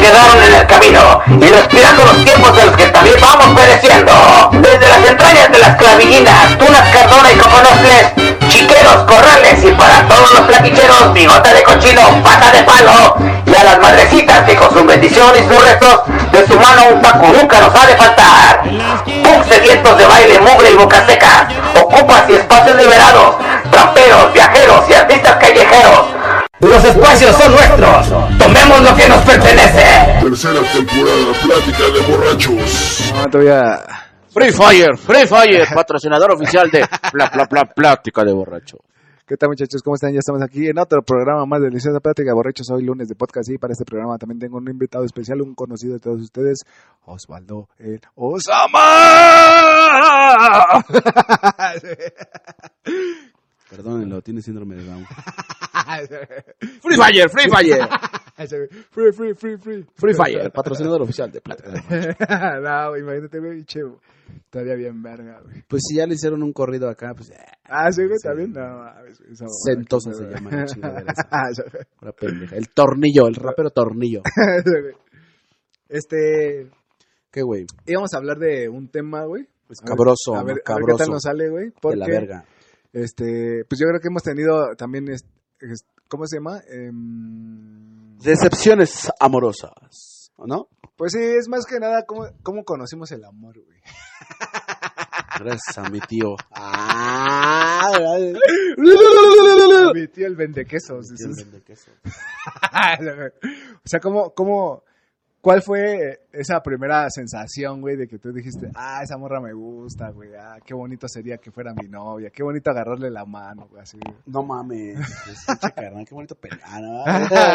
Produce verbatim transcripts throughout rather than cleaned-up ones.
quedaron en el camino y respirando los tiempos de los que también vamos pereciendo. Desde las entrañas de las clavillinas, tunas, cardona y coconofles, chiqueros, corrales y para todos los plaquicheros, bigota de cochino, pata de palo, y a las madrecitas que con su bendición y sus restos de su mano un taco nunca nos ha de faltar. Punks sedientos de baile, mugre y boca seca, ocupas y espacios liberados, tramperos, viajeros y artistas callejeros. Los espacios son nuestros, tomemos lo que nos pertenece. Tercera temporada, plática de borrachos. No, todavía... Free Fire, Free Fire, patrocinador oficial de Pla, Pla, Pla, Plática de Borracho. ¿Qué tal, muchachos? ¿Cómo están? Ya estamos aquí en otro programa más de Deliciosa Plática de Borrachos. Hoy lunes de podcast y para este programa también tengo un invitado especial, un conocido de todos ustedes, Osvaldo el Osama. Perdónenlo, tiene síndrome de Down. Free Fire, Free Fire. Free, free, free, free. Free Fire, patrocinador oficial de Plática de Borracho. No, imagínate, güey, chevo. Estaría bien verga, güey. Pues si ya le hicieron un corrido acá, pues... Ah, sí, güey, sí. está bien. No, esa Sentosa se llama la chingadera esa. Una pendeja. El tornillo, el rapero tornillo. Este... ¿Qué, güey? Íbamos a hablar de un tema, güey. Pues cabroso, a ver, cabroso. A ver qué tal nos sale, güey. De la verga. Este, pues yo creo que hemos tenido también, es, es, ¿cómo se llama? Eh, Decepciones amorosas, ¿no? Pues sí, es más que nada cómo, cómo conocimos el amor, güey. Gracias a mi tío. Ah, mi tío el vendequesos. Mi tío el vendequesos. O sea, cómo, cómo, ¿cuál fue esa primera sensación, güey, de que tú dijiste, ah, esa morra me gusta, güey, ah, qué bonito sería que fuera mi novia, qué bonito agarrarle la mano, güey, así. No mames, escucha, carnal, qué bonito pelado.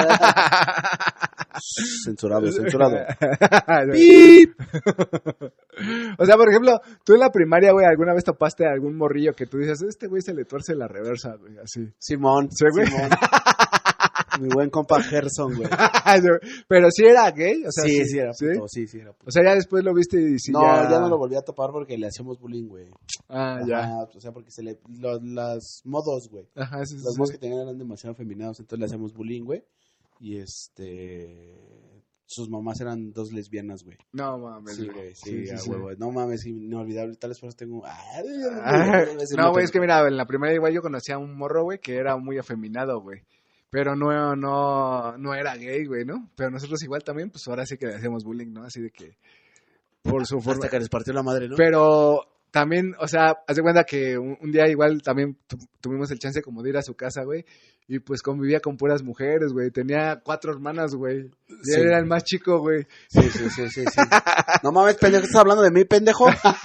Censurado, censurado. ¡Pip! O sea, por ejemplo, tú en la primaria, güey, ¿alguna vez topaste a algún morrillo que tú dices, este güey se le tuerce la reversa, güey, así? Simón, ¿sí, güey? Simón. Mi buen compa Gerson, güey. Pero sí era gay, o sea, sí, sí, sí era puto, ¿sí? sí, sí era puto. O sea, ya después lo viste y sí no, ya... ya no lo volví a topar porque le hacíamos bullying, güey. Ah, Ajá, ya. O sea, porque se le... Los, las modos, güey. Ajá, sí, sí. Los sí. modos que tenían eran demasiado feminados, entonces le hacíamos bullying, güey. Y este... Sus mamás eran dos lesbianas, güey. No mames, sí, güey. Sí, sí, sí, a sí. huevo. No mames, inolvidable. Tal vez por eso tengo... Ah, no, güey, es que mira, en la primera igual yo conocía a un morro, güey, que era muy afeminado, güey. Pero no, no, no era gay, güey, ¿no? Pero nosotros igual también, pues ahora sí que le hacíamos bullying, ¿no? Así de que... Por su forma... Hasta que les partió la madre, ¿no? Pero... También, o sea, haz de cuenta que un, un día igual también tu, tuvimos el chance como de ir a su casa, güey, y pues convivía con puras mujeres, güey, tenía cuatro hermanas, güey, y sí. él era el más chico, güey. Sí, sí, sí, sí, sí. No mames, pendejo, ¿estás hablando de mí, pendejo?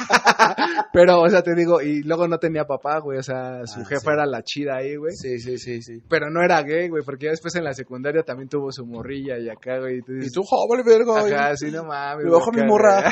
Pero, o sea, te digo, y luego no tenía papá, güey, o sea, su ah, jefa sí. era la chida ahí, güey. Sí, sí, sí, sí. Pero no era gay, güey, porque ya después en la secundaria también tuvo su morrilla y acá, güey. Y, y tú, joven, verga, güey. Ajá, sí, no mames. Me bajo mi morra.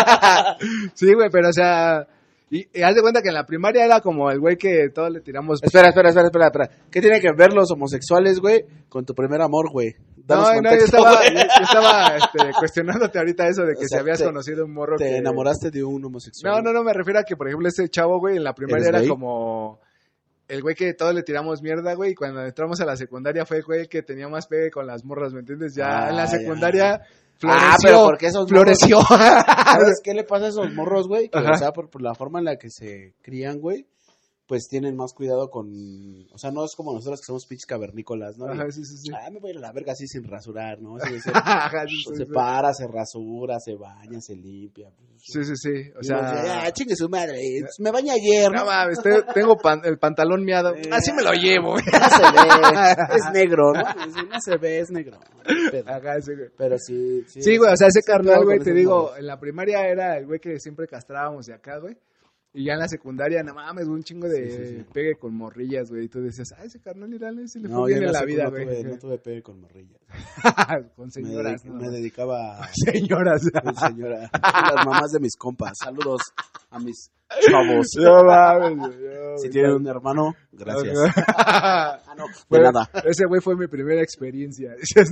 Sí, güey, pero, o sea... Y, y haz de cuenta que en la primaria era como el güey que todos le tiramos... Espera, espera, espera, espera, espera. ¿Qué tiene que ver los homosexuales, güey, con tu primer amor, güey? No, no, yo estaba, yo, yo estaba este, cuestionándote ahorita eso de que o sea, si habías te, conocido un morro te que... ¿Te enamoraste de un homosexual? No, no, no, me refiero a que, por ejemplo, ese chavo, güey, en la primaria era gay? Como... El güey que todos le tiramos mierda, güey, y cuando entramos a la secundaria fue el güey que tenía más pegue con las morras, ¿me entiendes? Ya ah, en la secundaria... Ya. Floreció, ah, pero porque esos floreció. Morros, ¿sabes qué le pasa a esos morros, güey? Que, o sea, por, por la forma en la que se crían, güey, pues tienen más cuidado con... O sea, no es como nosotros que somos pinches cavernícolas, ¿no? Ajá, sí, sí, sí. Ah, me voy a ir a la verga así sin rasurar, ¿no? Así de ser, Ajá, sí, sí, se sí. para, se rasura, se baña, se limpia. Sí, sí, sí. O sea... Dice, ah, chingue su madre, me bañé ayer, ¿no? No mames, tengo pan, el pantalón miado. Eh, Así me lo llevo. No se ve, es negro, ¿no? No se ve, es negro. Pero, Ajá, sí, güey. Pero sí... Sí, sí güey, o sea, ese carnal, güey, te digo, morros. En la primaria era el güey que siempre castrábamos de acá, güey. Y ya en la secundaria, no mames, un chingo de sí, sí, sí. pegue con morrillas, güey. Y tú decías, ah, ese carnal irán, si le fue no, bien en la vida, güey. No tuve, no tuve pegue con morrillas. Con señoras, me, ¿no? Me dedicaba a... Señoras. Con señora. Las mamás de mis compas. Saludos a mis chavos. No mames, no, si tienen un hermano, gracias. ah, no, de fue, nada. Ese güey fue mi primera experiencia.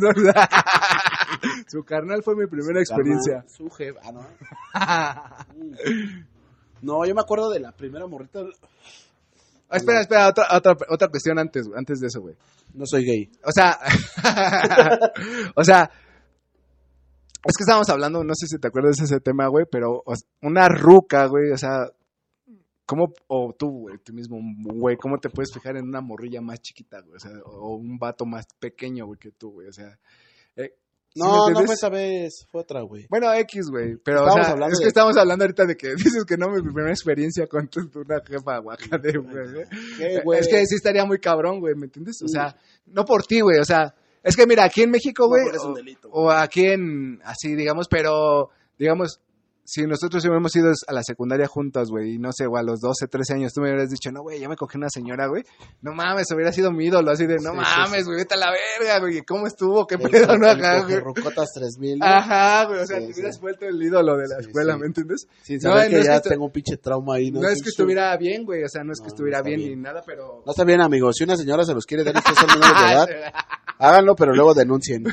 Su carnal fue mi primera su experiencia. Carnal, su jefe, ah, no. No, yo me acuerdo de la primera morrita. Ah, espera, espera, otra, otra, otra cuestión antes, antes de eso, güey. No soy gay. O sea, o sea, Es que estábamos hablando, no sé si te acuerdas de ese tema, güey, pero o sea, una ruca, güey, o sea, ¿cómo, o tú, güey, tú mismo, güey, cómo te puedes fijar en una morrilla más chiquita, güey? O sea, o un vato más pequeño, güey, que tú, güey, o sea... Eh, ¿sí no, no fue esa vez, fue otra, güey. Bueno, X, güey, pero, Estábamos o sea, hablando es que de... estamos hablando ahorita de que dices que no, mi primera experiencia con tu, tu una jefa guacade, güey. ¿Qué, güey? Es que sí estaría muy cabrón, güey, ¿me entiendes? O sea, no por ti, güey, o sea... Es que mira, aquí en México, güey, No, es un delito, o, o aquí en, así, digamos, pero, digamos, si nosotros hubiéramos ido a la secundaria juntos, güey, y no sé, o a los doce, trece años, tú me hubieras dicho, no, güey, ya me cogí una señora, güey, no mames, hubiera sido mi ídolo, así de, no Sí, mames, sí, güey, vete a la verga, güey, ¿cómo estuvo? ¿Qué El- pedo, no? el Ajá, güey. Cogerrocotas tres mil, ¿no? Ajá, güey, o sea, Sí, te sí. hubieras vuelto el ídolo de la Sí, escuela, sí. ¿me entiendes? Sin No, saber no que es ya que estu- tengo un pinche trauma ahí, ¿no? No es Sí, que sí. estuviera bien, güey, o sea, no es que No, no estuviera está bien, bien. ni nada, pero... No está bien, amigos. Si una señora se los quiere dar y ustedes son menores de edad, háganlo, pero luego denuncien.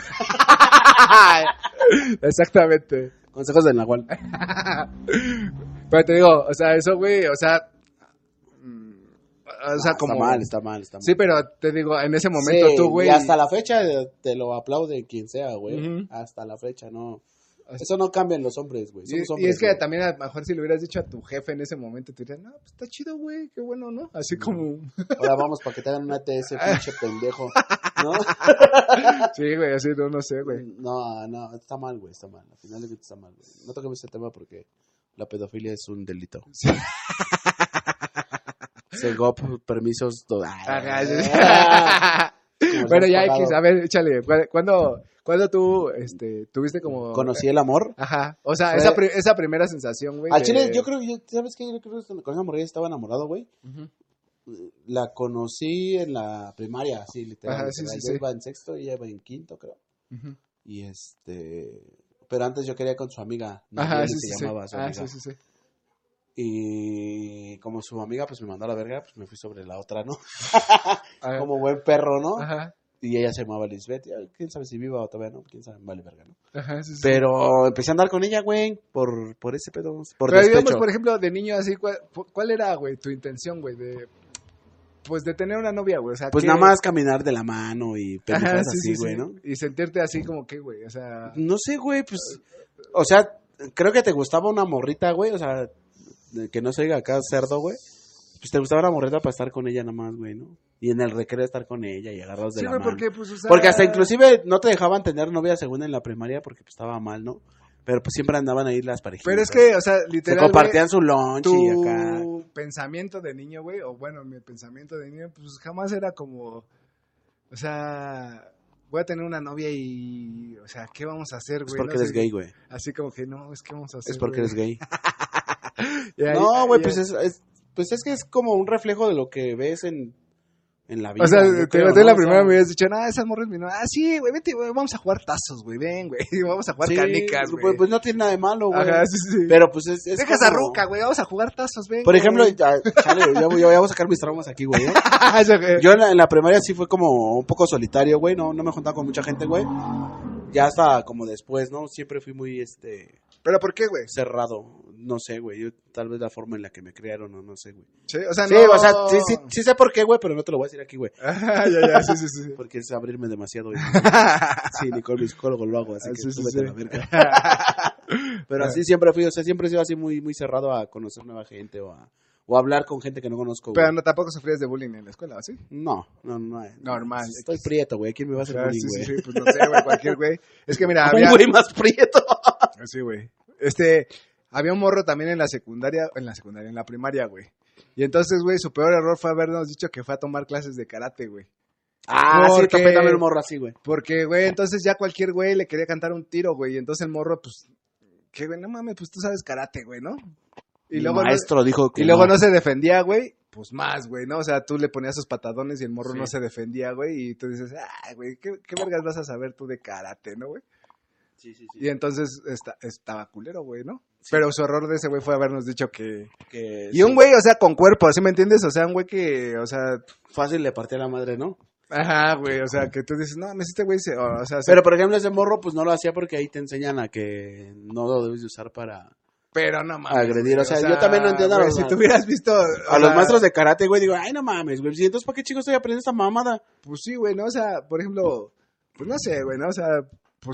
Exactamente. Consejos del Nahual. Pero te digo, o sea, eso, güey, o sea... mm, O sea, Ah, como... Está mal, está mal, está mal. Sí, pero te digo, en ese momento Sí, tú, güey... Y hasta la fecha eh, te lo aplaude quien sea, güey. Ujú. Hasta la fecha, no. Eso no cambia en los hombres, güey. Y, Somos y hombres, es que güey. también a lo mejor si le hubieras dicho a tu jefe en ese momento, te dirían, no, pues está chido, güey, qué bueno, ¿no? Así como... Ahora vamos para que te hagan una T S, pinche pendejo. ¿No? Sí, güey, así no, no sé, güey. No, no, está mal, güey, está mal. Al final de cuentas está mal, güey. No toquemos ese tema porque la pedofilia es un delito. Sí. Segop, permisos. do- Ajá, sí. Ah. Como Bueno, se ya han pagado. X, a ver, échale, ¿cu- ¿cuándo, ¿cuándo tú, este, tuviste como... Conocí el amor. Ajá, o sea, Fue- esa, pri- esa primera sensación, güey. Al de- chile, yo creo que, yo- ¿sabes qué? Yo creo que con esa morrilla estaba enamorado, güey. Ujú. La conocí en la primaria, sí, literal. Ajá, sí, literal. sí, Yo sí. iba en sexto y ella iba en quinto, creo. Ujú. Y este... Pero antes yo quería con su amiga. Ajá, Nayeli sí, se sí, sí. llamaba su Ah, amiga. sí, sí, sí. Y como su amiga pues me mandó a la verga, pues me fui sobre la otra, ¿no? Ajá. Como buen perro, ¿no? Ajá, Y ella se llamaba Lisbeth. y, ay, quién sabe si viva o todavía no, quién sabe, vale verga, ¿no? ajá, sí, sí. Pero empecé a andar con ella, güey, por, por ese pedo, por Pero digamos, despecho. por ejemplo, de niño así, ¿cuál, cuál era, güey, tu intención, güey, de... Pues de tener una novia, güey, o sea, Pues ¿qué- nada más caminar de la mano y Ajá, pendejadas sí, así, sí, güey, sí. ¿no? Y sentirte así como que, güey, o sea... No sé, güey, pues, o sea, creo que te gustaba una morrita, güey, o sea, de que no se diga acá cerdo, güey. Pues te gustaba una morrita para estar con ella nada más, güey, ¿no? Y en el recreo estar con ella y agarrados de Sí, la güey, mano. porque, pues, o sea... Porque hasta inclusive no te dejaban tener novia según en la primaria porque pues estaba mal, ¿no? Pero pues siempre andaban ahí las parejitas. Pero es que, o sea, se literal, compartían su lunch tu y acá. pensamiento de niño, güey, o bueno, mi pensamiento de niño, pues jamás era como, o sea, voy a tener una novia y, o sea, ¿qué vamos a hacer, güey? Es porque No eres sé, gay, güey. Así como que, no, es que vamos a hacer, Es porque güey? eres gay. Y ahí- No, güey, y- pues es, es- pues es que es como un reflejo de lo que ves en, en la vida. O sea, yo te creo, metí ¿no? la O primera sea, me hubieras dicho, no, esa morra es mi novia. Ah, sí, güey, vete, güey, vamos a jugar tazos, güey, ven, güey, vamos a jugar sí, canicas, güey. pues, pues no tiene nada de malo, güey. Ajá, sí, sí. Pero pues es, es Deja esa como- ruca, güey, vamos a jugar tazos, ven. Por ejemplo, güey. ya, chale, ya, voy- ya voy a sacar mis traumas aquí, güey. ¿eh? Eso, güey. Yo en la, en la primaria sí fue como un poco solitario, güey. No, no me juntaba con mucha gente, güey. Ya hasta como después, ¿no? Siempre fui muy, este, ¿Pero por qué, güey? cerrado. No sé, güey. Yo, tal vez la forma en la que me criaron, o no sé, güey. Sí, o sea, Sí, no... o sea, sí, sí, sí sé por qué, güey, pero no te lo voy a decir aquí, güey. Ajá, ya, ya, sí, sí, sí. Porque es abrirme demasiado. güey. Sí, ni con mi psicólogo lo hago, así Ah, que sí, tú sí, vete a sí. la verga. Pero así siempre fui, o sea, siempre he sido así muy, muy cerrado a conocer nueva gente o a, o a hablar con gente que no conozco, güey. Pero no, tampoco sufrías de bullying en la escuela, ¿sí? No, no, no. Normal. Estoy prieto, güey. ¿Quién me va a hacer Ah, bullying, sí, güey? sí, sí, pues no sé, güey, cualquier güey. Es que mira, había... Un güey más prieto. Sí, güey. Este, había un morro también en la secundaria, en la secundaria, en la primaria, güey. Y entonces, güey, su peor error fue habernos dicho que fue a tomar clases de karate, güey. Ah, sí, Porque- topé también un morro así, güey. Porque, güey, entonces ya cualquier güey le quería cantar un tiro, güey. Y entonces el morro, pues, que, güey, no mames, pues tú sabes karate, güey, ¿no? Y Mi luego, no, maestro dijo que y luego no. no se defendía, güey. Pues más, güey, ¿no? O sea, tú le ponías sus patadones y el morro Sí. no se defendía, güey. Y tú dices, ay, güey, ¿qué, ¿qué vergas vas a saber tú de karate, no, güey? Sí, sí, sí. Y entonces esta- estaba culero, güey, ¿no? Pero su error de ese güey fue habernos dicho que... Que Y un sí, güey, o sea, con cuerpo, ¿sí me entiendes? O sea, un güey que, o sea... fácil le partía la madre, ¿no? Ajá, güey, o sea, que tú dices, no, este güey se... O sea, se- Pero, por ejemplo, ese morro, pues no lo hacía porque ahí te enseñan a que no lo debes de usar para... Pero no mames. agredir, güey, o sea, yo también no entiendo a güey, los- si tú hubieras visto... o A los sea, maestros de karate, güey, digo, ay, no mames, güey. ¿Y entonces para qué chicos estoy aprendiendo esta mamada? Pues sí, güey, ¿no? O sea, por ejemplo, pues no sé, güey, ¿no? O sea, pues...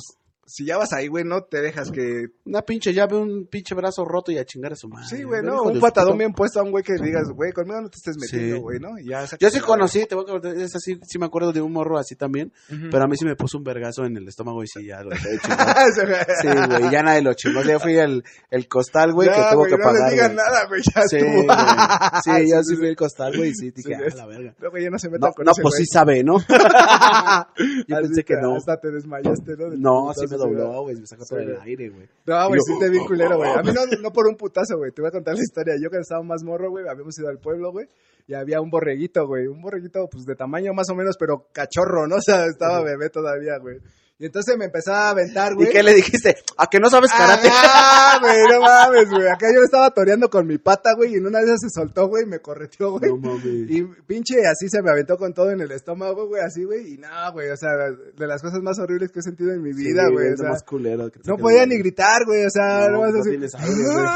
si ya vas ahí, güey, no te dejas que... Una pinche llave, un pinche brazo roto y a chingar a su madre. Sí, güey, Hijo ¿no? de Un su patadón puta- bien puesto a un güey que digas, güey, conmigo no te estés metiendo, Sí. güey, ¿no? Y ya Yo sí conocí, te voy a contar, es así, sí me acuerdo de un morro así también, Ujú. pero a mí sí me puso un vergazo en el estómago y sí, ya lo dejé de chingar. Sí, güey, ya nadie lo chingó. Yo fui el, el costal, güey, Ya, que tuvo güey, que no pagar. le digan güey. nada, güey, ya Sí, estuvo. güey. Sí, yo Sí, sí sí, fui el costal, güey, y sí, dije, Sí, ah, es- la verga. No, güey, ya no se metan No, con no ese pues güey. sí sabe, ¿no? Yo Así pensé que te- no. Hasta te desmayaste, ¿no? Del No, putazo, sí me güey. dobló, güey, me sacó todo Sí, el güey. aire, güey. No, güey, Yo- sí te vi culero, güey. A mí no, no por un putazo, güey. Te voy a contar la historia. Yo cuando estaba más morro, güey, habíamos ido al pueblo, güey, y había un borreguito, güey. Un borreguito, pues, de tamaño más o menos, pero cachorro, ¿no? O sea, estaba bebé todavía, güey. Y entonces me empezaba a aventar, güey. ¿Y qué le dijiste? ¿A que no sabes karate? Ah, güey, no mames, güey. Acá yo estaba toreando con mi pata, güey, y en una de esas se soltó, güey, y me correteó, güey. No mames. Y pinche así se me aventó con todo en el estómago, güey, así, güey. Y no, güey, o sea, de las cosas más horribles que he sentido en mi vida, Sí, güey. es O lo sea, más culero que te no saquen podía de- ni gritar, güey, o sea, No, nomás no así. tienes aire, güey.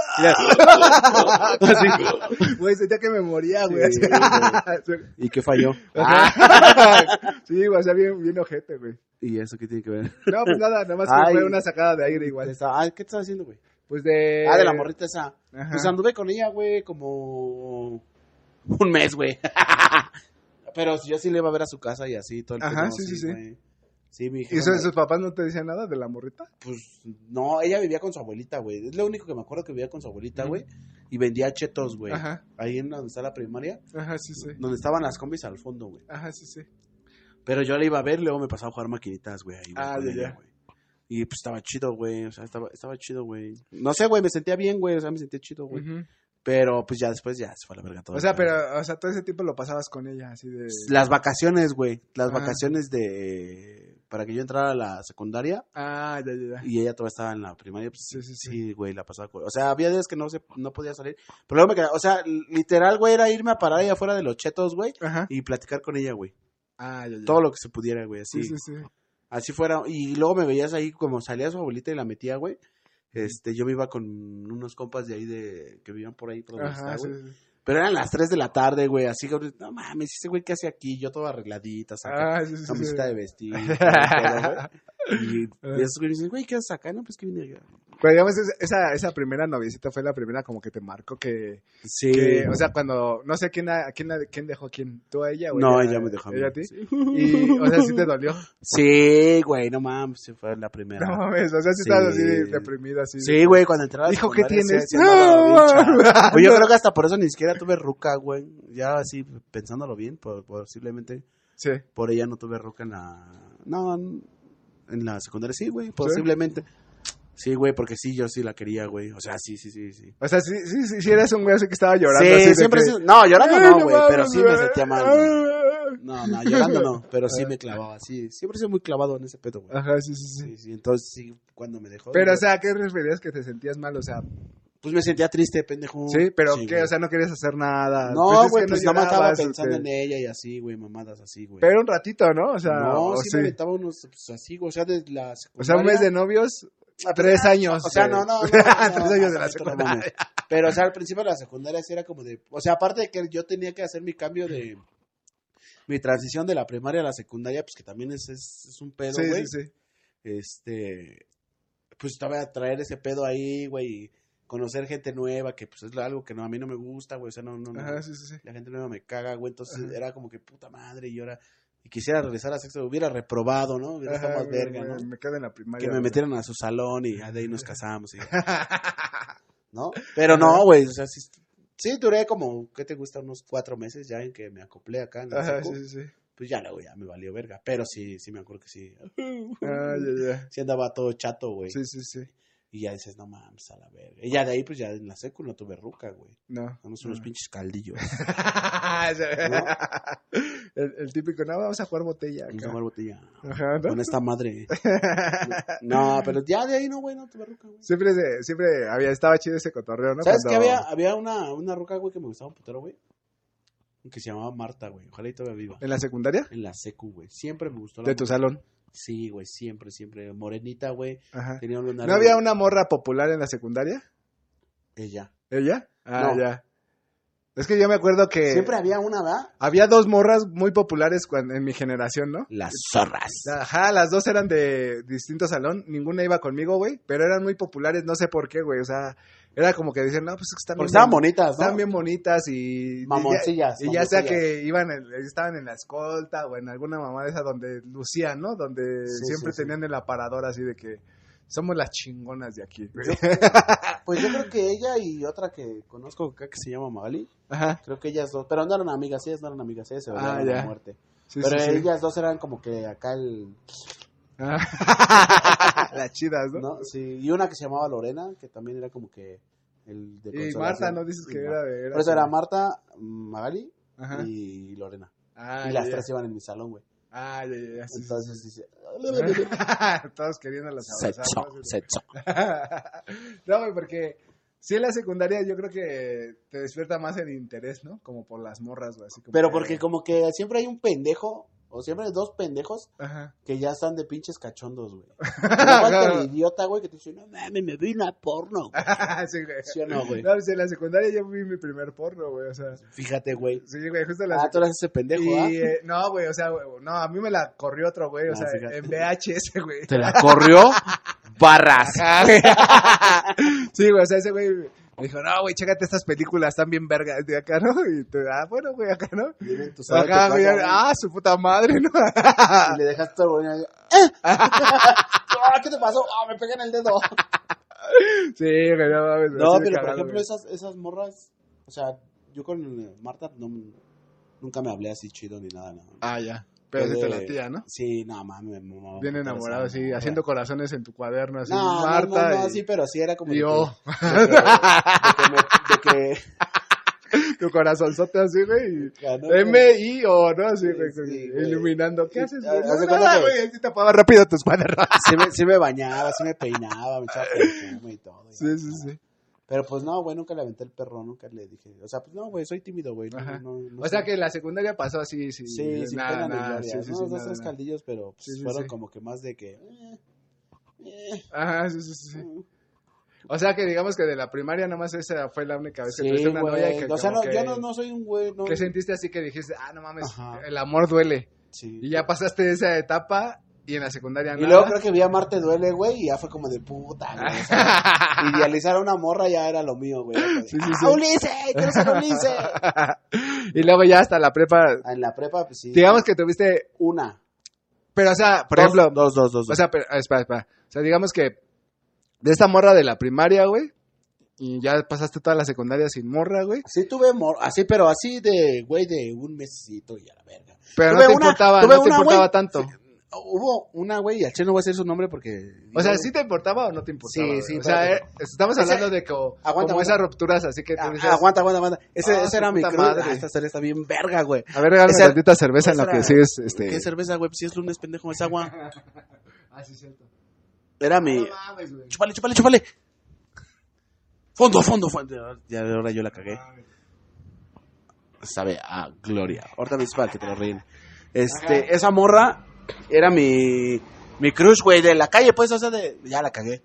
Así. Güey, sentía que me moría, güey. Sí, así. ¿Y qué falló? Sí, güey, o sea, bien, bien ojete, güey. ¿Y eso qué tiene que ver? No, pues nada, nada más que Ay. fue una sacada de aire igual. Está- ah, ¿qué estás haciendo, güey? Pues de... Ah, de la morrita esa. Ajá. Pues anduve con ella, güey, como un mes, güey. Pero yo sí le iba a ver a su casa y así, todo el Ajá, pedo, sí, sí, sí. güey. Sí, mi hija. ¿Y eso- sus papás no te decían nada de la morrita? Pues no, ella vivía con su abuelita, güey. Es lo único que me acuerdo que vivía con su abuelita, güey. Y vendía chetos, güey. Ajá. Ahí en donde está la primaria, Ajá, sí, sí. donde estaban las combis al fondo, güey. Ajá, sí, sí. Pero yo la iba a ver, luego me pasaba a jugar maquinitas, güey. Ahí, güey, Ah, con ya, ella, ya. güey. Y pues estaba chido, güey. O sea, estaba, estaba chido, güey. No sé, güey, me sentía bien, güey. O sea, me sentía chido, güey. Ujú. Pero pues ya después ya se fue a la verga todo. O sea, el pedo. pero, o sea, todo ese tiempo lo pasabas con ella, así de... Las vacaciones, güey. Las Ah. vacaciones de... Para que yo entrara a la secundaria Ah, ya, ya, ya. y ella todavía estaba en la primaria. Pues, Sí, sí, sí. sí, güey, la pasaba. con- O sea, había días que no se, no podía salir. Pero luego me quedaba... O sea, literal, güey, era irme a parar allá afuera de los chetos, güey. Ajá. Y platicar con ella, güey. Ah, ya, ya. Todo lo que se pudiera, güey, así. Sí, sí, sí. Así fuera. Y luego me veías ahí como salía su abuelita y la metía, güey. Este, yo me iba con unos compas de ahí de que vivían por ahí por donde Ajá, está, sí, güey. sí. Pero eran las tres de la tarde, güey, así que no mames, ese güey que hace aquí, yo todo arregladita, saca Ah, sí, sí, sí. camiseta de vestir, todo el pedo, güey. Y, y esos güeyes dicen, güey, ¿qué haces acá? No, pues que vine acá. Pero digamos, es- esa, esa primera noviecita fue la primera como que te marcó que... Sí. que, o sea, cuando... No sé quién, a, quién, a- quién dejó a quién. ¿Tú a ella o No, ella, ella me dejó a mí. ¿Ella a ti? Sí. Y, o sea, sí te dolió. Sí, güey, no mames, sí fue la primera. No mames, o sea, sí, Sí. estabas así deprimido, así. Sí, güey, cuando entré a la Dijo, ¿qué secundaria, tienes? sí, sí andaba No, bicha. no. Oye, yo creo que hasta por eso ni siquiera tuve ruca, güey. Ya así, pensándolo bien, por- posiblemente Sí. por ella no tuve ruca en la... No, en la secundaria sí, güey, posiblemente. Sí, güey, porque sí, yo sí la quería, güey. O sea, sí, sí, sí, sí. O sea, sí, sí, sí, sí eres un güey así que estaba llorando. Sí, así de siempre que, sí- no, llorando "Ay, no, güey, mames, pero sí me güey". sentía mal, güey. No, no, llorando no, pero sí me clavaba, sí. Siempre soy muy clavado en ese pedo, güey. Ajá, sí, sí, sí. Sí, sí, entonces sí, cuando me dejó... Pero, güey, o sea, ¿a qué referías que te sentías mal? O sea, pues me sentía triste, pendejo. sí, pero Sí, ¿qué? güey. O sea, no querías hacer nada. No, es güey, que pues nada más estaba llorabas, pensando este, en ella y así, güey, mamadas así, güey. Pero un ratito, ¿no? O sea, no, o sí, me aventaba unos, pues así, güey, o sea, de la secundaria. O sea, un mes de novios, tres años. O sea, de- no, no, no. no, tres no, años de la tanto no secundaria. mames. Pero, o sea, al principio de la secundaria sí era como de... O sea, aparte de que yo tenía que hacer mi cambio de... Mi transición de la primaria a la secundaria, pues que también es, es, es un pedo, Sí, güey. sí, sí. Este... Pues estaba a traer ese pedo ahí, güey, y conocer gente nueva, que pues es algo que no, a mí no me gusta, güey, o sea, no, no, no. Ajá, sí, sí, sí. La gente nueva me caga, güey, entonces Ajá. era como que puta madre, y ahora... Y quisiera regresar a sexo, hubiera reprobado, ¿no? Hubiera estado Ajá, más me- verga, me- ¿no? Me quedo en la primaria. Que me güey. metieran a su salón y ya de ahí nos casamos. Y, ¿no? Pero no, güey, o sea, sí, sí duré como, ¿qué te gusta? Unos cuatro meses ya en que me acoplé acá en la Ajá, secu. sí, sí, sí. Pues ya luego ya me valió verga, pero sí, sí me acuerdo que sí. Ah, ya, ya. Sí andaba todo chato, güey. Sí, sí, sí. Y ya dices, no mames, a la verga. Y ya de ahí, pues ya en la secu no tuve ruca, güey. No. Somos unos no. pinches caldillos. el, el típico, no, vamos a jugar botella. Vamos a Acá. tomar botella. Ajá, ¿no? Con esta madre. No, pero ya de ahí no, güey, no tuve ruca, güey. Siempre, se- siempre había, estaba chido ese cotorreo, ¿no? ¿Sabes Cuando- que había, había una, una ruca, güey, que me gustaba un putero, güey? Que se llamaba Marta, güey. Ojalá y todavía viva. ¿En la secundaria? En la secu, güey. Siempre me gustó la De tu salón. Sí, güey, siempre, siempre. Morenita, güey. Ajá. Tenía un lunar. ¿No había una morra popular en la secundaria? Ella. ¿Ella? Ah, No. ya. Es que yo me acuerdo que... Siempre había una, ¿verdad? Había dos morras muy populares cuando, en mi generación, ¿no? Las zorras. Ajá, las dos eran de distinto salón. Ninguna iba conmigo, güey. Pero eran muy populares, no sé por qué, güey. O sea, era como que decían, no, pues es que están Porque bien... estaban bonitas, ¿no? Estaban bien bonitas y... Mamoncillas. Y ya, y ya sea que iban en- estaban en la escolta o en alguna mamá esa donde lucían, ¿no? Donde Sí, siempre sí, sí. tenían el aparador así de que somos las chingonas de aquí. güey. Pues yo creo que ella y otra que conozco acá que se llama Magali, Ajá. creo que ellas dos, pero no eran amigas, ellas no eran amigas, ellas se Ah, odiaban ya. a muerte. Sí, pero sí, sí. ellas dos eran como que acá el... Ah. Las chidas, ¿no? ¿no? Sí, y una que se llamaba Lorena, que también era como que el de Y consolación. Marta, ¿no? Dices que Y era Marta. de... Por eso era Marta, Magali Ajá. y Lorena. Ah, y las ya, ya. tres iban en mi salón, güey. Ah, ya, ya, ya. Sí, sí, Entonces dice... sí. Todos queriendo las Sexo, abrazar. sexo. No, güey, porque sí en la secundaria yo creo que te despierta más el interés, ¿no? Como por las morras, güey. Así como Pero que- porque como que siempre hay un pendejo, o siempre hay dos pendejos Ajá. que ya están de pinches cachondos, güey. Y no falta el idiota, güey, que te dice, no mames, me vi una porno. güey". Sí, güey. ¿Sí o no, güey? No, pues en la secundaria yo vi mi primer porno, güey, o sea. Fíjate, güey. Sí, güey, justo en la Ah, tú secundaria. eres ese pendejo, Y, ¿ah? eh, no, güey, o sea, güey, no, a mí me la corrió otro güey, o Ah, sea, fíjate. en V H S, güey. Te la corrió barras. Ajá, güey. Sí, güey, o sea, ese güey me dijo, no, güey, chécate estas películas, están bien vergas de acá, ¿no? Y tú, ah, bueno, güey, acá, ¿no? Vienen tus sabes Acá, tu güey, casa, güey, ah, su puta madre, ¿no? y le dejaste todo el güey. ¡Eh! Ah, ¿qué te pasó? Ah, me pegué en el dedo. Sí, güey, no mames. No, así de pero por cagado, ejemplo, güey. esas, esas morras, o sea, yo con eh, Marta no, nunca me hablé así chido ni nada, no. Ah, ya. Pero sí de- te latía, ¿no? Sí, no, mames, me mamaba. Bien mucho enamorado, esa así, morra. haciendo corazones en tu cuaderno, así, No, Marta. no, no, no, y, sí, pero sí era como y de yo, que, de que, de que, me- de que tu corazonzote así, güey, y Ya, no, M I O, ¿no? Así, Sí, güey, sí, güey. iluminando. ¿Qué haces, güey? Haz No, de cuenta nada, que- güey, así tapaba rápido tus cuadernos. sí me, sí me bañaba, sí me peinaba, me echaba perfume y todo. y Sí, ya, sí, no. sí. Pero pues no, güey, nunca le aventé el perro, nunca le dije. O sea, pues no, güey, soy tímido, güey. No, Ajá. no, no O sea sé. que la secundaria pasó así, sí. Sí, sin nada, pena ni nada, gloria. sí, sí, no, sí, dos, nada, tres nada. caldillos, pero pues, Sí, sí, fueron sí. como que más de que... eh, eh, Ajá, sí, sí, sí. sí. mm. O sea que digamos que de la primaria nomás esa fue la única vez que Sí, tuviste una novia y güey. que O sea, como no, que, yo no, no soy un güey, no. que sentiste así que dijiste, ah, no mames, Ajá. el amor duele. Sí. Y ya pasaste esa etapa y en la secundaria Y nada. luego creo que vi a Marte Duele, güey, y ya fue como de puta, güey. O sea, idealizar a una morra ya era lo mío, güey. Era como de, Sí, sí, ¡ah, sí. Ulises! ¡Quiero ser Ulises! Y luego ya hasta la prepa, En la prepa, pues sí. digamos que tuviste, Una. pero o sea, por Dos, ejemplo, Dos, dos, dos. o sea, pero, espera, espera. O sea, digamos que de esta morra de la primaria, güey, y ya pasaste toda la secundaria sin morra, güey. Sí tuve mor... Así, pero así de, güey, de un mesito y a la verga. Pero Tuve no te una- importaba, tuve no te una, importaba güey. tanto. Sí, hubo una, güey, y al chile no voy a decir su nombre porque... O sea, yo- ¿sí te importaba o no te importaba? Sí, güey? sí, O sea, espérate. eh, estamos Ese- hablando de co- Aguanta, como aguanta. esas rupturas, así que tú Ah, dices, aguanta, aguanta, aguanta. Ese, Ah, ese su era mi puta cruz. madre. Ah, esta serie está bien verga, güey. a ver, regálame Ese- tantita cerveza en lo esa que era- sigues, este... ¿Qué cerveza, güey? Pues si es lunes, pendejo, es agua. Ah, sí, cierto. Era mi... No mames, güey. Chúpale, chúpale, chúpale. Fondo, fondo, fondo. Ya ahora yo la cagué. Sabe a gloria. Ahorita me dices para que te lo ríen. Este, Ajá. esa morra era mi... Mi crush, güey, de la calle, pues, o sea, de... Ya la cagué.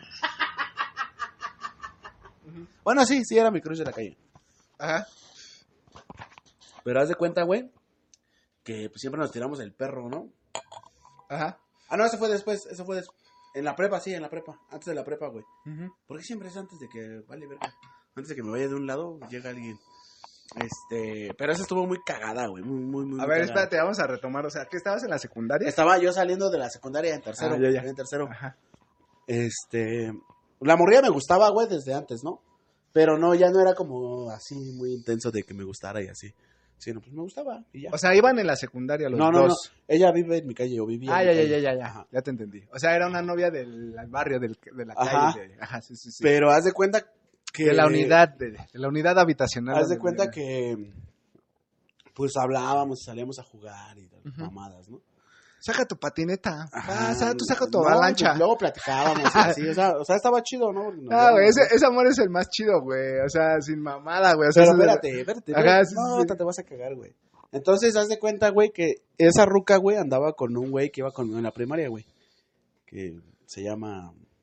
Bueno, sí, sí, era mi crush de la calle. Ajá. Pero haz de cuenta, güey, que pues, siempre nos tiramos el perro, ¿no? Ajá. Ah, no, eso fue después, eso fue después. En la prepa, sí, en la prepa. Antes de la prepa, güey. Ujú. ¿Por qué siempre es antes de que... Vale, verga. Antes de que me vaya de un lado, llega alguien. Este... Pero esa estuvo muy cagada, güey. Muy, muy, muy A muy ver, cagada. espérate, vamos a retomar. O sea, ¿qué estabas en la secundaria? Estaba yo saliendo de la secundaria en tercero. Ah, ya, ya. En tercero. Ajá. Este... La morrilla me gustaba, güey, desde antes, ¿no? Pero no, ya no era como así muy intenso de que me gustara y así. Sino, pues me gustaba y ya. O sea, iban en la secundaria los no, no, no. dos. Ella vive en mi calle, o vivía Ah, en ya, mi ya, calle. ya, ya, ya. Ajá. Ya te entendí. O sea, era una novia del barrio, del, de la Ajá. calle. De, ajá, sí, sí, sí. Pero haz de cuenta que... de la unidad, de, de la unidad habitacional. Haz de donde cuenta vivían. que... Pues hablábamos, salíamos a jugar y Ujú. mamadas, ¿no? Saca tu patineta. Ajá. Ah, sa- tú saca tu No, avalancha. pues, luego platicábamos y así, o sea, o sea, estaba chido, ¿no? Porque nos Ah, güey, veíamos, ese, ese amor es el más chido, güey. O sea, sin mamada, güey. O sea, Pero ese es el- espérate, espérate. Ajá, espérate. sí, no, sí, sí. ahorita te vas a cagar, güey. Entonces, haz de cuenta, güey, que esa ruca, güey, andaba con un güey que iba conmigo en la primaria, güey. Que se llama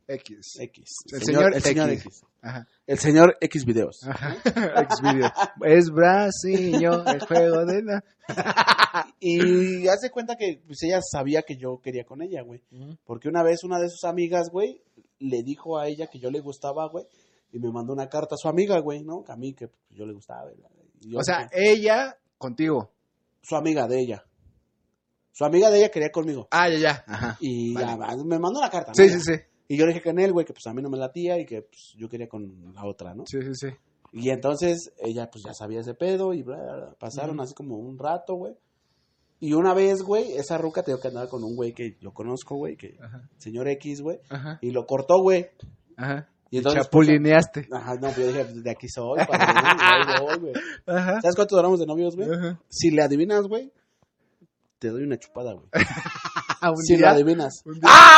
X. X. El señor el señor X. X. Ajá. El señor X videos. Ajá. X video. Es Brasillo, el juego de la... Y hace cuenta que pues ella sabía que yo quería con ella, güey. Porque una vez una de sus amigas, güey, le dijo a ella que yo le gustaba, güey. Y me mandó una carta a su amiga, güey, ¿no? A mí que pues, yo le gustaba. Y yo, O sea, pues, ella contigo. su amiga de ella. Su amiga de ella quería conmigo. Ah, ya, ya. Ajá. Y Vale. ya, me mandó la carta, ¿no? Sí, Ya. sí, sí. Y yo le dije que en él, güey, que pues a mí no me latía y que pues yo quería con la otra, ¿no? Sí, sí, sí. Y entonces ella pues ya sabía ese pedo y bla, bla, bla. Pasaron así como un rato, güey. Y una vez, güey, esa ruca te digo que andaba con un güey que yo conozco, güey, que Ajá. señor X, güey. Ajá. Y lo cortó, güey. Ajá. Y entonces, Chapulineaste. pues, ajá, no, pero yo dije, de aquí soy, padre, ¿no? Ahí voy, güey. Ajá. ¿Sabes cuánto duramos de novios, güey? Ajá. Si le adivinas, güey, te doy una chupada, güey. Un Si día. le adivinas. Un día.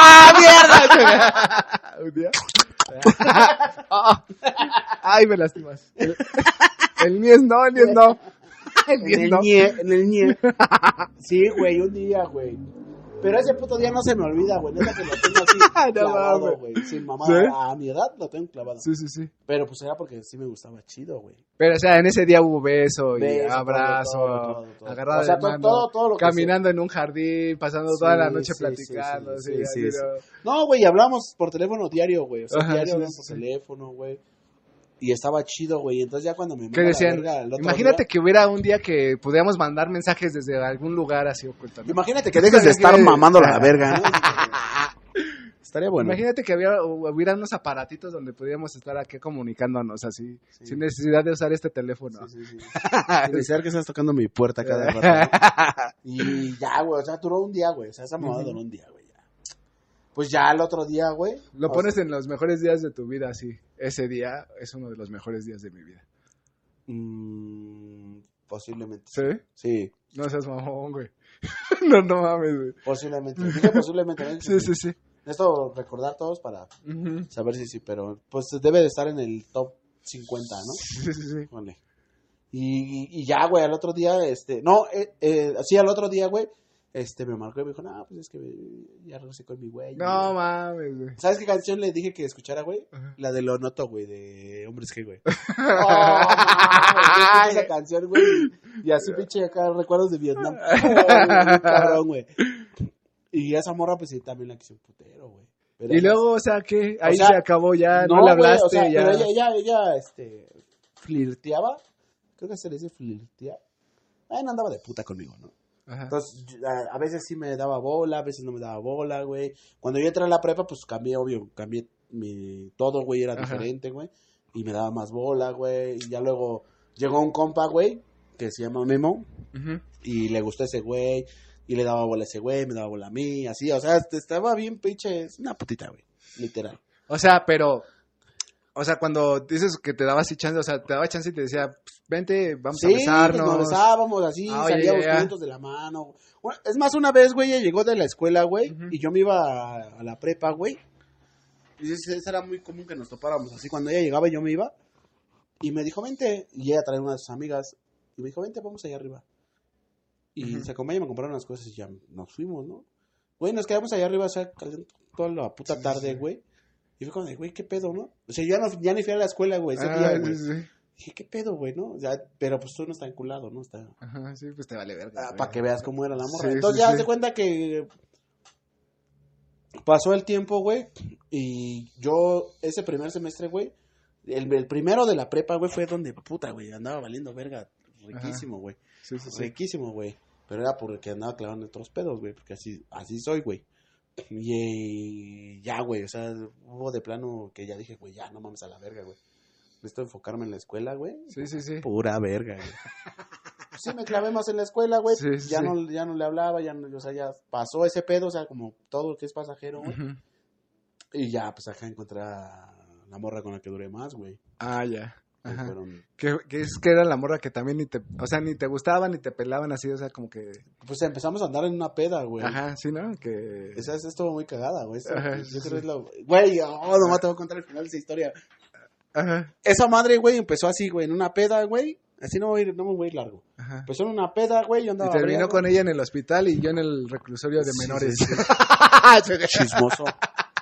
¡Ah, mierda! Un día. Ah. Ay, me lastimas. El, el Nies no, el Nies no. El En Nies el no. ñe, en el ñe. Sí, güey, un día, güey. Pero ese puto día no se me olvida, güey. Neta que lo tengo así No clavado, mames. güey. Sin mamá. ¿Sí? A mi edad lo tengo clavado. Sí, sí, sí. Pero pues era porque sí me gustaba chido, güey. Pero, o sea, en ese día hubo beso y Beso, abrazo, todo, todo, todo, todo. agarrada O sea, de todo- mano, todo- todo lo que caminando en un jardín, pasando Sí, toda la noche sí, platicando. sí, así, sí, así, sí, sí. ¿no? No, güey, hablamos por teléfono diario, güey. O sea, Ajá, diario sí, hablamos sí, por sí. teléfono, güey. Y estaba chido, güey. Entonces ya cuando me ¿Qué mandó la decían? verga el otro Imagínate día- que hubiera un día que pudiéramos mandar mensajes desde algún lugar así oculto, ¿no? Imagínate que dejes de estar mamando la verga, ¿no? Estaría bueno. Imagínate que había, hubiera unos aparatitos donde pudiéramos estar aquí comunicándonos así, Sí. sin necesidad de usar este teléfono. Sí, sí, sí. Sin necesidad que estás tocando mi puerta cada rato. ¿no? Y ya, güey, o sea, duró un día, güey. O sea, esa mamada duró un día, güey. ya. Pues ya el otro día, güey. Lo o pones sea, en los mejores días de tu vida, así. Ese día es uno de los mejores días de mi vida. mm, posiblemente. ¿Sí? Sí, No seas mamón, güey. No, no mames, güey. posiblemente. Dije posiblemente, ¿no? Sí, sí, sí. Esto recordar todos para Ujú. saber si sí, pero pues debe de estar en el top cincuenta, ¿no? Sí, sí, sí. Vale. Y, y ya, güey, al otro día, este, no, eh, eh, sí, al otro día, güey, este, me marcó y me dijo, no, pues es que ya regresé con mi güey. No mames, güey. ¿Sabes qué canción le dije que escuchara, güey? Ajá. La de Lo Noto, güey, de Hombres G, güey. Oh, mames, esa canción, güey. Y así, pinche, acá recuerdos de Vietnam. Oh, güey, cabrón, güey. Y esa morra, pues sí, también la quise un putero, güey. Pero, Y luego, o sea, ¿qué? Ahí O sea, se acabó ya, no, le güey, hablaste, o sea, ya. pero ella, ella, ella, este, flirteaba. Creo que se le dice flirtear. Bueno, andaba de puta conmigo, ¿no? Ajá. Entonces, yo- a, a veces sí me daba bola, a veces no me daba bola, güey. Cuando yo entré a la prepa, pues cambié, obvio, cambié mi... Todo, güey, era Ajá. diferente, güey. Y me daba más bola, güey. Y ya luego llegó un compa, güey, que se llama Memo. Ujú. Y le gustó ese güey. Y le daba bola a ese güey, me daba bola a mí, así. O sea, este, estaba bien pinche... Es una putita, güey. Literal. O sea, pero, o sea, cuando dices que te daba así chance, o sea, te daba chance y te decía, pues, vente, vamos Sí, a besarnos. pues nos besábamos así, Ah, oye, salíamos ya, ya. juntos de la mano. Bueno, es más, una vez, güey, ella llegó de la escuela, güey, Ujú. y yo me iba a, a la prepa, güey. Y eso eso era muy común que nos topáramos así. Cuando ella llegaba, yo me iba. Y me dijo, vente. Y ella traía una de sus amigas. Y me dijo, vente, vamos allá arriba. Y Ujú. se acompañó, me compraron unas cosas y ya nos fuimos, ¿no? Güey, nos quedamos allá arriba, o sea, toda la puta tarde, güey. Y fue como de, güey, ¿qué pedo, no? O sea, ya, no, ya ni fui a la escuela, güey, ese Ah, día, sí, güey. sí. Dije, ¿qué pedo, güey, no? O sea, pero pues tú no estás enculado, ¿no? Está... Ajá, sí, pues te vale verga. güey. para que veas cómo era la morra. Sí, Entonces sí, ya sí. se cuenta que pasó el tiempo, güey, y yo ese primer semestre, güey, el, el primero de la prepa, güey, fue donde, puta, güey, andaba valiendo verga, riquísimo, güey, Sí, sí, sí. riquísimo, güey, pero era porque andaba clavando otros pedos, güey, porque así, así soy, güey. Y eh, ya, güey, o sea, hubo de plano que ya dije, güey, ya, no mames a la verga, güey. Necesito enfocarme en la escuela, güey. Sí, sí, sí. Pura verga, güey. Sí, me clavé más en la escuela, güey. Sí, sí, ya, sí. No, ya no le hablaba, ya no, o sea, ya pasó ese pedo, o sea, como todo lo que es pasajero, güey. Ujú. Y ya, pues acá encontré a la morra con la que duré más, güey. Ah, ya. Que Ajá. fueron- Que, que es que era la morra que también ni te, o sea, ni te gustaban ni te pelaban así, o sea, como que, Pues empezamos a andar en una peda, güey. ajá, sí, ¿no? Que, Esa es estuvo muy cagada, güey. Esa- Ajá, yo sí, creo que sí. es lo... Güey, oh, nomás te voy a contar el final de esa historia. ajá, Esa madre, güey, empezó así, güey, en una peda, güey. Así no, voy a ir, no me voy a ir largo. ajá. Empezó en una peda, güey, yo Y andaba... terminó briago. con ella en el hospital y yo en el reclusorio de Sí, menores. sí, sí. Chismoso.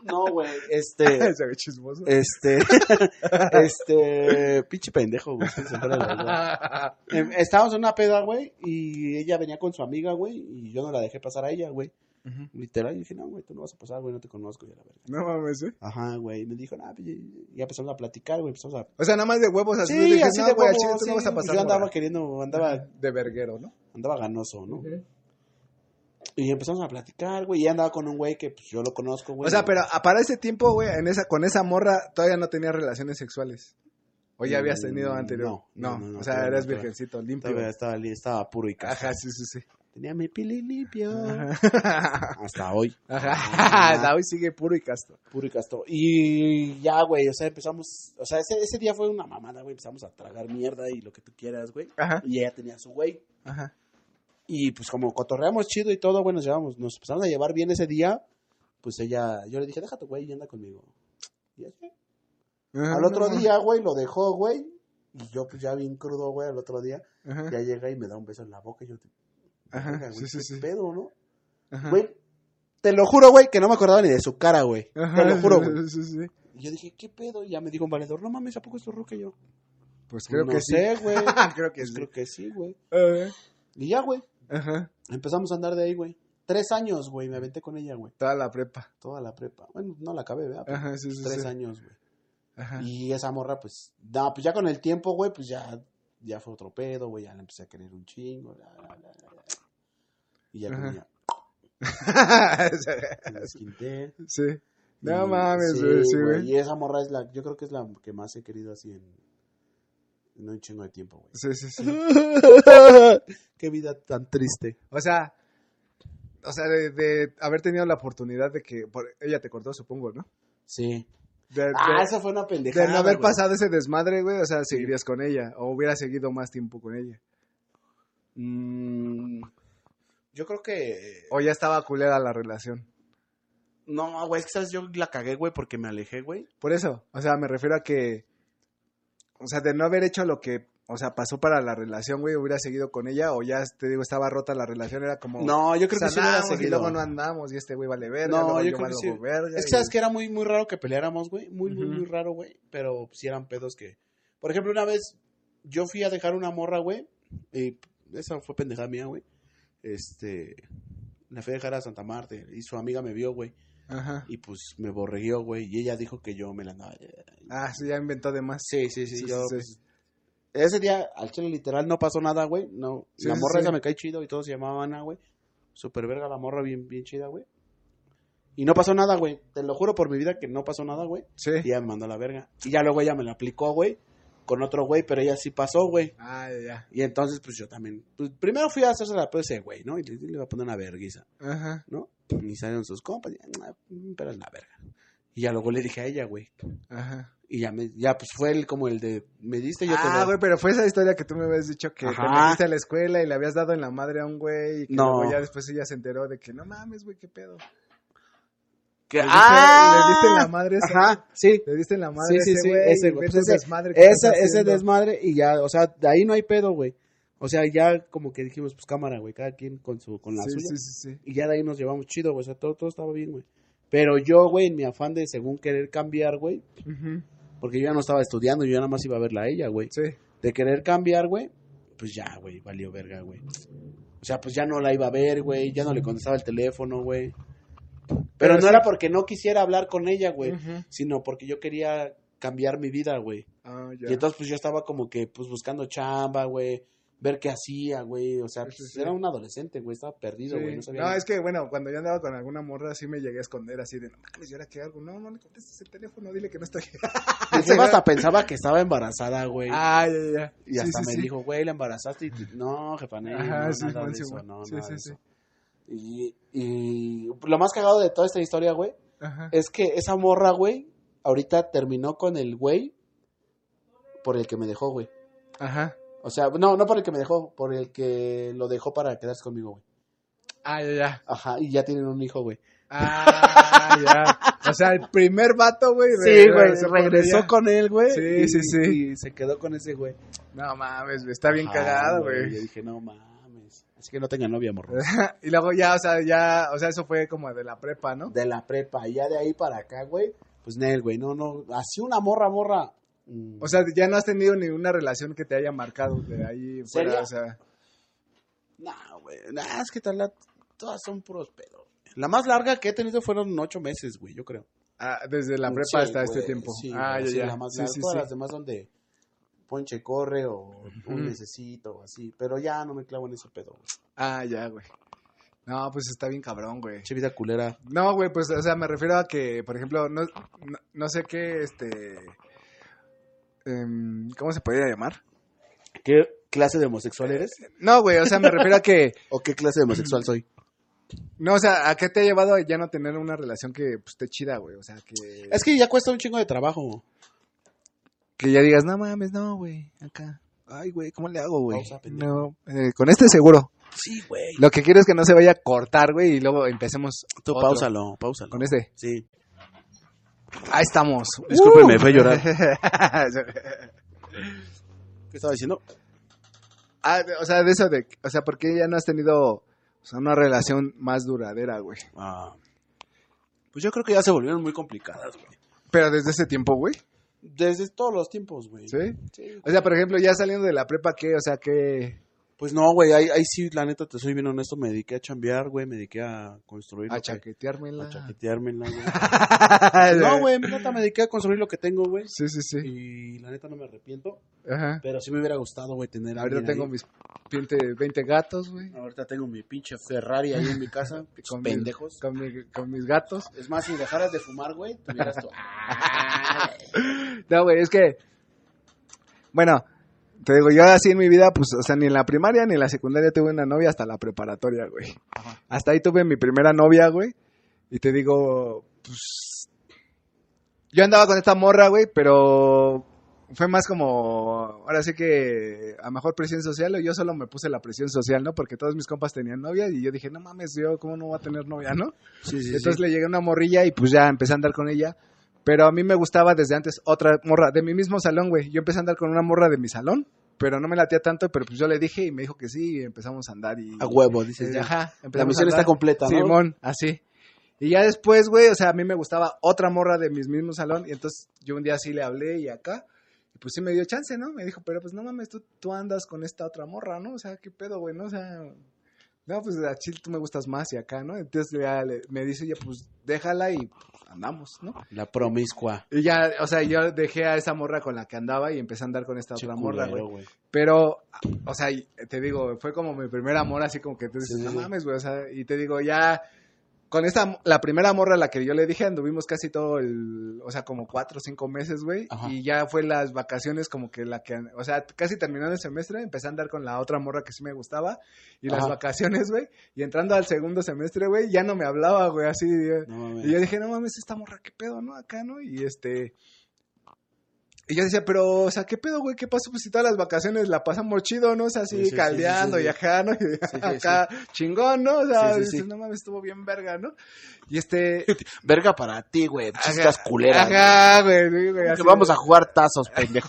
No, güey, este... Se ve chismoso. Este... este... Pinche pendejo, güey. Siempre la verdad. Em, Estábamos en una peda, güey, y ella venía con su amiga, güey, y yo no la dejé pasar a ella, güey. Uh-huh. Literal, y dije, no, güey, tú no vas a pasar, güey, no te conozco, ya la verdad. No mames, ¿eh? Ajá, güey, y me dijo, nah, pues, ya empezamos a platicar, güey, empezamos a... O sea, nada más de huevos así. Sí, dije, así no, de güey, huevos, chile, tú sí, no vas a pasar. yo andaba morra. queriendo, andaba... De verguero, ¿no? Andaba ganoso, ¿no? Uh-huh. Y empezamos a platicar, güey, y andaba con un güey que, pues, yo lo conozco, güey. O sea, pero para ese tiempo, güey, en esa, con esa morra, todavía no tenías relaciones sexuales. ¿O ya habías tenido anterior? No, no, no, no, o sea, todavía eras no, virgencito, limpio. Todavía estaba, estaba puro y caja. Ajá, sí, sí, sí. Tenía mi pili limpio. Ajá. Hasta hoy. Ajá. Hasta hoy sigue puro y casto. Puro y casto. Y ya, güey, o sea, empezamos, o sea, ese, ese día fue una mamada, güey, empezamos a tragar mierda y lo que tú quieras, güey. Ajá. Y ella tenía su güey. Ajá. Y pues como cotorreamos chido y todo, güey, nos llevamos, nos empezamos a llevar bien ese día, pues ella, yo le dije, deja tu güey y anda conmigo. Y así. Ajá. Al otro día, güey, lo dejó, güey. Y yo, pues ya bien crudo, güey, al otro día, Ajá. ya llega y me da un beso en la boca y yo, Ajá, verga, güey, sí, sí, qué sí. pedo, ¿no? Ajá. Güey, te lo juro, güey, que no me acordaba ni de su cara, güey. Ajá, Te lo juro, güey. Sí, sí. Y yo dije, ¿qué pedo? Y ya me dijo un valedor, no mames, ¿a poco es tu ruca? Y yo, Pues creo no que sí. sé, güey. Creo que Pues sí. creo que sí, güey. Ajá. Y ya, güey, Ajá. empezamos a andar de ahí, güey. Tres años, güey, me aventé con ella, güey. Toda la prepa. Toda la prepa. Bueno, no la acabé, ¿verdad? Pero Ajá, sí, sí, Tres sí. años, güey. Ajá. Y esa morra, pues, no, pues ya con el tiempo, güey, pues ya, ya fue otro pedo, güey, ya la empecé a querer un chingo, la, la, la, la, la. Y ya con ella, me desquinté. Sí. No Y- mames, sí, güey, sí, güey. Y esa morra es la, yo creo que es la que más he querido así en, en un chingo de tiempo, güey. Sí, sí, sí. Qué vida tan triste. O sea, o sea, de, de haber tenido la oportunidad de que por, ella te cortó, supongo, ¿no? Sí. De, de- Ah, esa fue una pendejada. de no haber güey. pasado ese desmadre, güey, o sea, seguirías con ella o hubieras seguido más tiempo con ella. Mm, yo creo que... O ya estaba culera la relación. No, güey, es que sabes, yo la cagué, güey, porque me alejé, güey. Por eso, o sea, me refiero a que, o sea, de no haber hecho lo que, o sea, pasó para la relación, güey, hubiera seguido con ella o ya, te digo, estaba rota la relación, era como... No, yo creo que sí hubiera sanamos y seguido. luego no andamos y este güey vale verga, No, luego yo yo creo que sí. valgo verga. Es que y- sabes que era muy, muy raro que peleáramos, güey. Muy, muy, Ujú. muy raro, güey. Pero sí eran pedos que... Por ejemplo, una vez yo fui a dejar una morra, güey. Y esa fue pendejada mía, güey. Este... La fui a dejar a Santa Marta y su amiga me vio, güey. Ajá. Y pues me borreguió, güey. Y ella dijo que yo me la andaba... Ah, sí, ya inventó de más. Sí, sí, sí. Sí, yo, sí, sí. pues, ese día, al chile literal, no pasó nada, güey. No. Sí, la sí, morra sí. esa me cae chido y todo se llamaba Ana, güey. Super verga la morra, bien, bien chida, güey. Y no pasó nada, güey. Te lo juro por mi vida que no pasó nada, güey. Sí. Y ella me mandó a la verga. Y ya luego ella me la aplicó, güey. Con otro güey, pero ella sí pasó, güey. Ah, ya, ya. Y entonces, pues yo también. Pues, primero fui a hacerse la pedo ese güey, ¿no? Y le, le iba a poner una verguiza, Ajá. ¿no? Y salieron sus compas. Y, "Ah, pero es la verga". Y ya luego le dije a ella, güey. Ajá. Y ya, me, ya pues fue el como el de. Me diste, yo te Ah, doy. güey, pero fue esa historia que tú me habías dicho que te Ajá. metiste a la escuela y le habías dado en la madre a un güey y que No. luego ya después ella se enteró de que no mames, güey, qué pedo. Que- Le diste, ¡Ah! le diste en la madre esa. Ajá, sí. Le diste en la madre Sí, sí, a ese sí, güey. ese y güey. ves Pues el ese- desmadre que Ese, estás ese haciendo. desmadre y ya, o sea, de ahí no hay pedo, güey. O sea, ya como que dijimos, pues cámara, güey, cada quien con su con la Sí, suya. sí, sí, sí. Y ya de ahí nos llevamos chido, güey, o sea, todo, todo estaba bien, güey. Pero yo, güey, en mi afán de según querer cambiar, güey, Ujú. porque yo ya no estaba estudiando, yo ya nada más iba a verla a ella, güey. Sí. De querer cambiar, güey, pues ya, güey, valió verga, güey. O sea, pues ya no la iba a ver, güey, ya no le contestaba el teléfono, güey. Pero, Pero no sí. era porque no quisiera hablar con ella, güey, Ujú. sino porque yo quería cambiar mi vida, güey. Ah, ya. Y entonces, pues, yo estaba como que, pues, buscando chamba, güey, ver qué hacía, güey, o sea, Sí, sí, pues, sí. era un adolescente, güey, estaba perdido, güey, Sí. no sabía No, nada. es que, bueno, cuando yo andaba con alguna morra, sí me llegué a esconder así de, no mames, ¿y ahora qué hago? No, no le contestes el teléfono, dile que no estoy. Mi jefa hasta pensaba que estaba embarazada, güey. Ah, ya, ya. Y Sí, hasta sí, me sí. dijo, güey, la embarazaste. Y tú, no, jefa, no, Ajá, no, sí, nada man, de sí, eso, man. no, Sí, nada sí, de sí. eso. Y, y lo más cagado de toda esta historia, güey, Ajá. es que esa morra, güey, ahorita terminó con el güey por el que me dejó, güey. Ajá. O sea, no, no por el que me dejó, por el que lo dejó para quedarse conmigo, güey. Ah, ya, ya. Ajá, y ya tienen un hijo, güey. Ah, ya. O sea, el primer vato, güey. Sí, re- güey, regresó por regresó ella. con él, güey. Sí, y- sí, sí. Y se quedó con ese güey. No mames, güey, está bien Ajá, cagado, Yo güey. dije, no mames. Así que no tengan novia, morro. Y luego ya, o sea, ya, o sea, eso fue como de la prepa, ¿no? De la prepa, y ya de ahí para acá, güey, pues Nel, güey, no, no, así una morra, morra. mm, O sea, ya no has tenido ninguna relación que te haya marcado de ahí fuera, ¿Serio? o sea. Nah, güey, nah, es que tal, la- todas son puros pedos. La más larga que he tenido fueron ocho meses, güey, yo creo. Ah, desde la prepa Sí, hasta güey, este tiempo. Sí, ah, güey, ya, sí, ya. la más Sí, larga. sí, Todas sí. las demás son de ponche corre o un Ujú. necesito o así. Pero ya no me clavo en ese pedo, güey. Ah, ya, güey. No, pues está bien cabrón, güey. Che vida culera. No, güey, pues, o sea, me refiero a que, por ejemplo, no, no, no sé qué, este... em, ¿cómo se podría llamar? ¿Qué clase de homosexual eres? No, güey, o sea, me refiero a que... ¿O qué clase de homosexual soy? No, o sea, ¿a qué te ha llevado a ya no tener una relación que pues, esté chida, güey? O sea, que... Es que ya cuesta un chingo de trabajo. Que ya digas, no mames, no, güey, acá. Ay, güey, ¿cómo le hago, güey? Pausa, pendejo. No, eh, con este seguro. Sí, güey. Lo que quiero es que no se vaya a cortar, güey, y luego empecemos Tú otro. páusalo, páusalo. Con este. Sí. Ahí estamos. Discúlpeme, Uh. fue a llorar. ¿Qué estaba diciendo? Ah, de- o sea, de eso de... O sea, ¿por qué ya no has tenido o sea, una relación más duradera, güey? Ah, pues yo creo que ya se volvieron muy complicadas, güey. Pero desde ese tiempo, güey. Desde todos los tiempos, güey. ¿Sí? Sí. O sea, por ejemplo, ya saliendo de la prepa, ¿qué? O sea, ¿qué? Pues no, güey, ahí, ahí sí, la neta, te soy bien honesto, me dediqué a chambear, güey, me dediqué a construir. A lo que- chaqueteármela. A chaqueteármela, güey. No, güey, mi neta me dediqué a construir lo que tengo, güey. Sí, sí, sí. Y la neta no me arrepiento. Ajá. Pero sí me hubiera gustado, güey, tener a Ahorita alguien tengo ahí. mis veinte, veinte gatos, güey. Ahorita tengo mi pinche Ferrari ahí en mi casa. Con Con mis- pendejos. Con, mi- con mis gatos. Es más, si dejaras de fumar, güey, tuvieras tu... No, güey, es que... Bueno, te digo, yo así en mi vida, pues, o sea, ni en la primaria ni en la secundaria tuve una novia hasta la preparatoria, güey. Ajá. Hasta ahí tuve mi primera novia, güey. Y te digo, pues... Yo andaba con esta morra, güey, pero... Fue más como, ahora sí que a mejor presión social, o yo solo me puse la presión social, ¿no? Porque todos mis compas tenían novia y yo dije, no mames, yo cómo no voy a tener novia, ¿no? Sí, sí, Entonces sí. le llegué a una morrilla y pues ya empecé a andar con ella. Pero a mí me gustaba desde antes otra morra de mi mismo salón, güey. Yo empecé a andar con una morra de mi salón, pero no me latía tanto, pero pues yo le dije y me dijo que sí y empezamos a andar y... A huevo, dices eh, ya. Ajá. La empezamos misión a andar. está completa, ¿no? Simón, así. Y ya después, güey, o sea, a mí me gustaba otra morra de mi mismo salón y entonces yo un día sí le hablé y acá... Y pues sí me dio chance, ¿no? Me dijo, pero pues no mames, tú, tú andas con esta otra morra, ¿no? O sea, ¿qué pedo, güey? ¿No? O sea, no, pues a Chile tú me gustas más y acá, ¿no? Entonces ya le- me dice, ya pues déjala y pues, andamos, ¿no? La promiscua. Y ya, o sea, yo dejé a esa morra con la que andaba y empecé a andar con esta Che otra morra, culero, güey. güey. Pero, o sea, y te digo, fue como mi primer amor, así como que tú dices, Sí, sí, no sí. mames, güey, o sea, y te digo, ya, con esta, la primera morra a la que yo le dije, anduvimos casi todo el, o sea, como cuatro o cinco meses, güey, Ajá. y ya fue las vacaciones como que la que, o sea, casi terminando el semestre, empecé a andar con la otra morra que sí me gustaba, y las Ajá. vacaciones, güey, y entrando al segundo semestre, güey, ya no me hablaba, güey, así, No mames. y yo dije, no mames, esta morra, ¿qué pedo, no? Acá, ¿no? Y este... Y yo decía, pero, o sea, ¿qué pedo, güey? ¿Qué pasó? Pues si todas las vacaciones la pasamos chido, ¿no? O sea, así Sí, sí, sí, caldeando sí, sí, y acá, ¿no? Y sí, acá, chingón, ¿no? O sea, Sí, sí, dices, sí. no mames, estuvo bien verga, ¿no? Y este... Verga para ti, güey. Ajá, Chistas culeras. Ajá, güey, sí, güey. Que así, vamos güey. a jugar tazos, pendejo.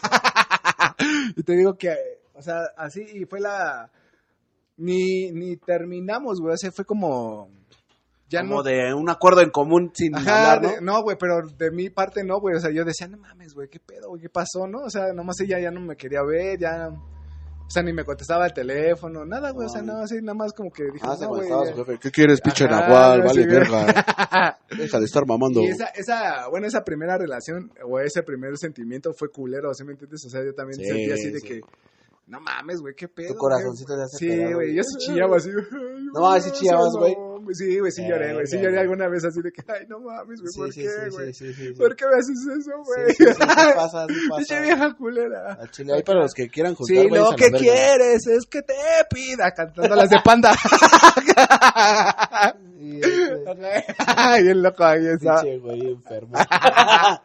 Y te digo que, o sea, así, y fue la... Ni, ni terminamos, güey, o sea, fue como... Ya Como no... de un acuerdo en común sin Ajá, hablar, ¿no? de- no, güey, pero de mi parte no, güey, o sea, yo decía, no mames, güey, ¿qué pedo, güey? ¿Qué pasó, no? O sea, nomás ella ya no me quería ver, ya... O sea, ni me contestaba el teléfono, nada, güey, o sea, Ay. no, así, nada más como que dijo, Ah, se no, güey. aguantaba ya. su jefe. ¿Qué quieres, pinche Ajá, nahual? sí, Vale, güey. verga. Deja de estar mamando. Y esa, esa, bueno, esa primera relación o ese primer sentimiento fue culero, ¿sí me entiendes? O sea, yo también Sí, sentí así de sí. que, no mames, güey, qué pedo. Tu corazoncito güey. ya se Sí, pegaba, güey, yo sí güey. chillaba así. No, así chillabas, güey. No, Sí, güey, sí lloré, güey, sí Verga, lloré güey. alguna vez así de que, ay, no mames, güey, Sí, ¿por sí, qué, sí, güey? sí, sí, sí, sí. ¿Por qué me haces eso, güey? Sí, sí, sí, sí pasa, sí pasa. Pinche vieja culera. Al chile, ahí para los que quieran juzgar, Sí, váyanse lo a la que verga. quieres es que te pida cantando las de Panda. Y este, Ay, el loco ahí está. pinche güey enfermo. Ajá.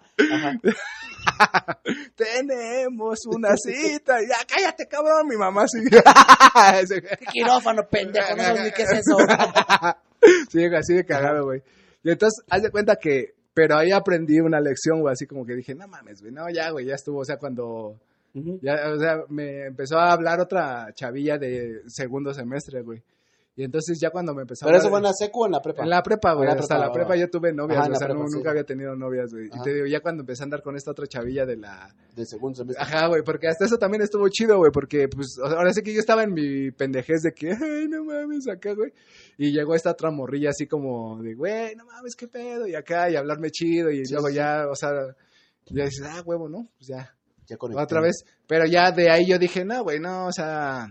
Tenemos una cita. Ya, cállate, cabrón, mi mamá sí. ¿Qué quirófano, pendejo? No sabes ni qué es eso. Sí, así de cagado, güey. Y entonces, haz de cuenta que, pero ahí aprendí una lección, güey, así como que dije, no mames, güey, no, ya, güey, ya estuvo, o sea, cuando, Ujú. ya, o sea, me empezó a hablar otra chavilla de segundo semestre, güey. Y entonces ya cuando me empezó ¿Pero a eso hablar- fue en la secu o en la prepa? En la prepa, güey. En la Hasta prepa, la prepa va. yo tuve novias, Ajá, en o la sea, prepa, no- sí. nunca había tenido novias, güey. Y Ajá. te digo, ya cuando empecé a andar con esta otra chavilla de la... De segundo semestre. Ajá, güey, porque hasta eso también estuvo chido, güey, porque pues o sea, ahora sí que yo estaba en mi pendejez de que, ay, no mames, acá, güey. Y llegó esta otra morrilla así como de, güey, no mames, qué pedo, y acá, y hablarme chido, y Sí, luego sí, ya, o sea, ya dices, ah, huevo, ¿no? Pues ya, Ya conecté. otra vez. Pero ya de ahí yo dije, no, güey, no, o sea,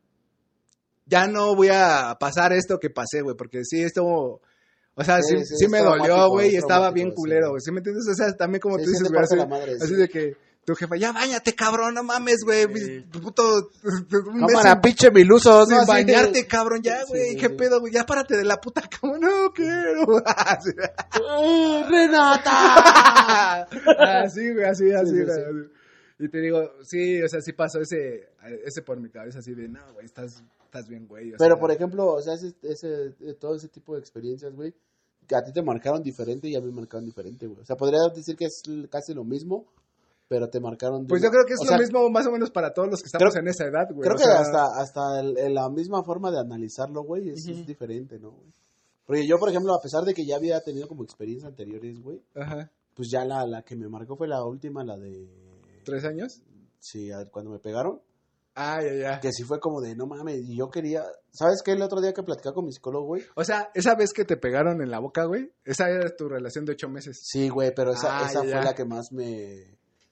ya no voy a pasar esto que pasé, güey, porque sí, esto, o sea, sí, Sí, sí, sí, es me dolió, traumático, güey, es y estaba bien traumático, sí. culero, güey, ¿sí me entiendes? O sea, también como Sí, tú sí dices, te güey, parte así, la madre, así sí. de que tu jefa, ya bañate, cabrón, no mames, güey, Sí. puto, un mes Cámara, sin- pinche milusos, sin ¿no? Así de- bañarte, cabrón, ya, Sí, güey, sí, qué sí. pedo, güey, ya párate de la puta cama, no quiero. Así, ¡Eh, ¡Renata! así, güey, así, así, sí, güey, sí. así. Y te digo, sí, o sea, sí pasó ese, ese por mi cabeza, así de, no, güey, estás, estás bien, güey. o Pero, sea, por ejemplo, o sea, ese, ese, todo ese tipo de experiencias, güey, que a ti te marcaron diferente y a mí me marcaron diferente, güey. O sea, podría decir que es l- casi lo mismo, pero te marcaron... de Pues una- yo creo que es o lo sea, mismo más o menos para todos los que estamos creo- en esa edad, güey. Creo o que sea, hasta, hasta el- el- la misma forma de analizarlo, güey, es, es diferente, ¿no, güey? Porque yo, por ejemplo, a pesar de que ya había tenido como experiencias anteriores, güey, Ajá, pues ya la, la que me marcó fue la última, la de... ¿tres años? Sí, a- cuando me pegaron. Ah, ya, ya. Que sí fue como de, no mames, y yo quería... ¿Sabes qué? El otro día que platicaba con mi psicólogo, güey. O sea, esa vez que te pegaron en la boca, güey, esa era tu relación de ocho meses. Sí, güey, pero esa, Ah, esa ya, fue ya. la que más me...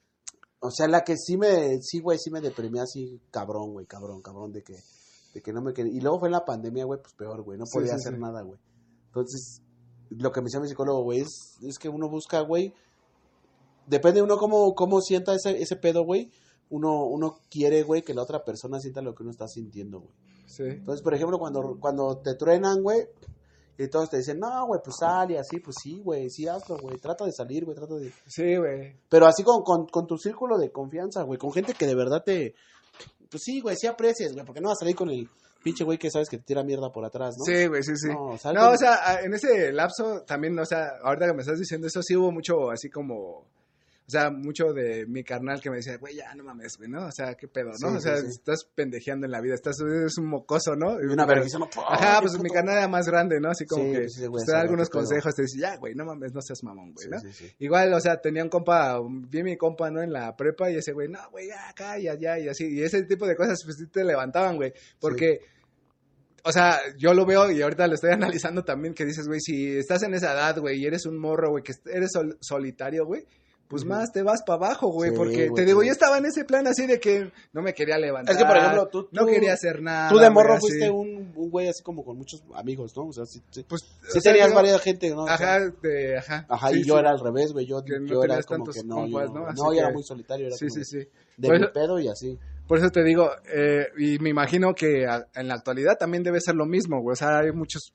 O sea, la que sí me... Sí, güey, sí me deprimía así, cabrón, güey, cabrón, cabrón, de que... De que no me quería... Y luego fue en la pandemia, güey, pues peor, güey, no Sí, podía sí, hacer sí. nada, güey. Entonces, lo que me decía mi psicólogo, güey, es, es que uno busca, güey... Depende de uno cómo, cómo sienta ese, ese pedo, güey. Uno, uno quiere, güey, que la otra persona sienta lo que uno está sintiendo, güey. Sí. Entonces, por ejemplo, cuando, cuando te truenan, güey, y todos te dicen, no, güey, pues sal y así, pues sí, güey, sí hazlo, güey, trata de salir, güey, trata de... Sí, güey. Pero así con, con, con tu círculo de confianza, güey, con gente que de verdad te... Pues sí, güey, sí aprecies, güey, porque no vas a salir con el pinche güey que sabes que te tira mierda por atrás, ¿no? Sí, güey, sí, sí. No, sal No, con- o sea, a- en ese lapso también, o sea, ahorita que me estás diciendo eso, sí hubo mucho así como, o sea, mucho de mi carnal que me decía, güey, ya no mames, güey, ¿no? O sea, qué pedo, ¿no? Sí, o sea, sí, sí. estás pendejeando en la vida, estás, eres un mocoso, ¿no? Y una vergüenza, no, Ajá, ¡ay, pues qué mi puto! carnal era más grande, ¿no? Así como Sí, que pues, ese güey pues, te da sabe algunos qué pedo. consejos, te dice, ya, güey, no mames, no seas mamón, güey, Sí, ¿no? sí, sí. Igual, o sea, tenía un compa, vi mi compa, ¿no? En la prepa y ese güey, no, güey, ya, acá, ya, ya, y así. Y ese tipo de cosas, pues sí te levantaban, güey. Porque, o sea, yo lo veo y ahorita lo estoy analizando también, que dices, güey, si estás en esa edad, güey, y eres un morro, güey, que eres sol- solitario, güey, pues Ujú. más te vas para abajo, güey. Sí, porque güey, te digo, sí. yo estaba en ese plan así de que no me quería levantar. Es que, por ejemplo, tú- no tú- quería hacer nada. Tú de morro güey, así. fuiste un, un güey así como con muchos amigos, ¿no? O sea, sí, sí, Pues, sí o sea, tenías yo- varias gente, ¿no? O sea, Ajá, de, ajá. Ajá, Sí, y yo sí. era al revés, güey. Yo, Que no yo era tenías como tantos que no, compas, yo, ¿no? no, Así yo era que- muy solitario, era Sí, como sí, de- sí. de Por mi eso- pedo y así. Por eso te digo, eh, y me imagino que a- en la actualidad también debe ser lo mismo, güey. O sea, hay muchos,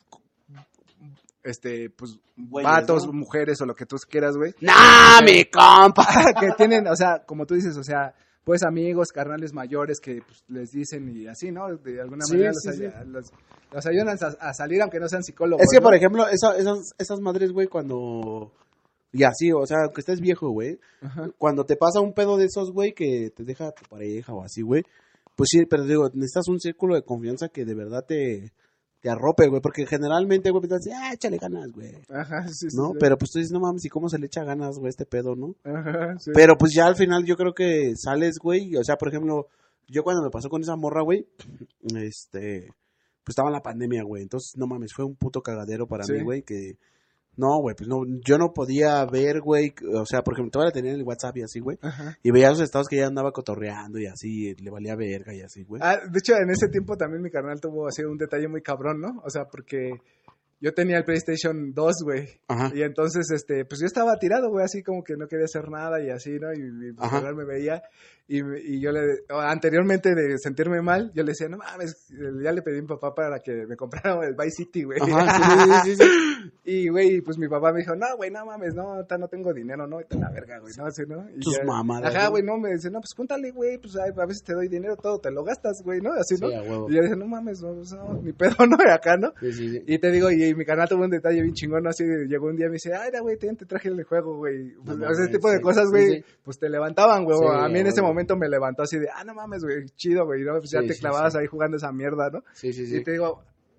este, pues, Güeyes, vatos, ¿no? mujeres o lo que tú quieras, güey. ¡Nah, mi compa! Que tienen, o sea, como tú dices, o sea, pues amigos, carnales mayores que pues, les dicen y así, ¿no? De alguna Sí, manera sí, los, sí. ay- los- los ayudan a, a salir aunque no sean psicólogos. Es que, ¿no? por ejemplo, esa- esas, esas madres, güey, cuando... Y así, o sea, aunque estés viejo, güey. Ajá. Cuando te pasa un pedo de esos, güey, que te deja tu pareja o así, güey. Pues sí, pero digo, necesitas un círculo de confianza que de verdad te, te arrope, güey. Porque generalmente, güey, te dices, ah, échale ganas, güey. Ajá, sí, sí. ¿No? sí. Pero pues tú dices, no mames, ¿y cómo se le echa ganas, güey, este pedo, no? Ajá, sí. Pero pues ya al final yo creo que sales, güey. O sea, por ejemplo, yo cuando me pasó con esa morra, güey, este, pues estaba en la pandemia, güey. Entonces, no mames, fue un puto cagadero para Sí. mí, güey, que... No, güey, pues no, yo no podía ver, güey, o sea, por ejemplo, todavía la tenía en el WhatsApp y así, güey. Ajá. Y veía los estados que ella andaba cotorreando y así, y le valía verga y así, güey. Ah, de hecho, en ese tiempo también mi carnal tuvo así un detalle muy cabrón, ¿no? O sea, porque yo tenía el PlayStation dos, güey. Ajá. Y entonces, este, pues yo estaba tirado, güey, así como que no quería hacer nada y así, ¿no? Y mi Ajá. carnal me veía y, y yo le, o anteriormente de sentirme mal, yo le decía, no mames, ya le pedí a mi papá para que me comprara el Vice City, güey. Ajá, sí, sí, sí, sí. Y, güey, pues mi papá me dijo, no, güey, no mames, no, ahorita no tengo dinero, no, está la verga, güey, no, así, ¿no? Y Tus ya- mamadas, Ajá, ¿no? güey, no, me dice, no, pues júntale, güey, pues ay, a veces te doy dinero, todo te lo gastas, güey, ¿no? Así, ¿no? Sí, a huevo. Y yo dije, no mames, no, pues, no, ni pedo, ¿no? De acá, ¿no? Sí, sí, sí. Y te digo, y, y mi canal tuvo un detalle bien chingón, ¿no? Así, llegó un día y me dice, ay, da, güey, te, te traje el juego, güey. Pues, No o sea, ese mames, tipo de sí, cosas, sí, güey, sí. pues te levantaban, güey. Sí, a mí en a ese huevo. momento me levantó así de, ah, no mames, güey, chido, güey, ¿no? Pues ya Sí, te sí, clavabas sí. ahí jugando esa mierda, ¿no? Sí, sí, sí. Y te digo,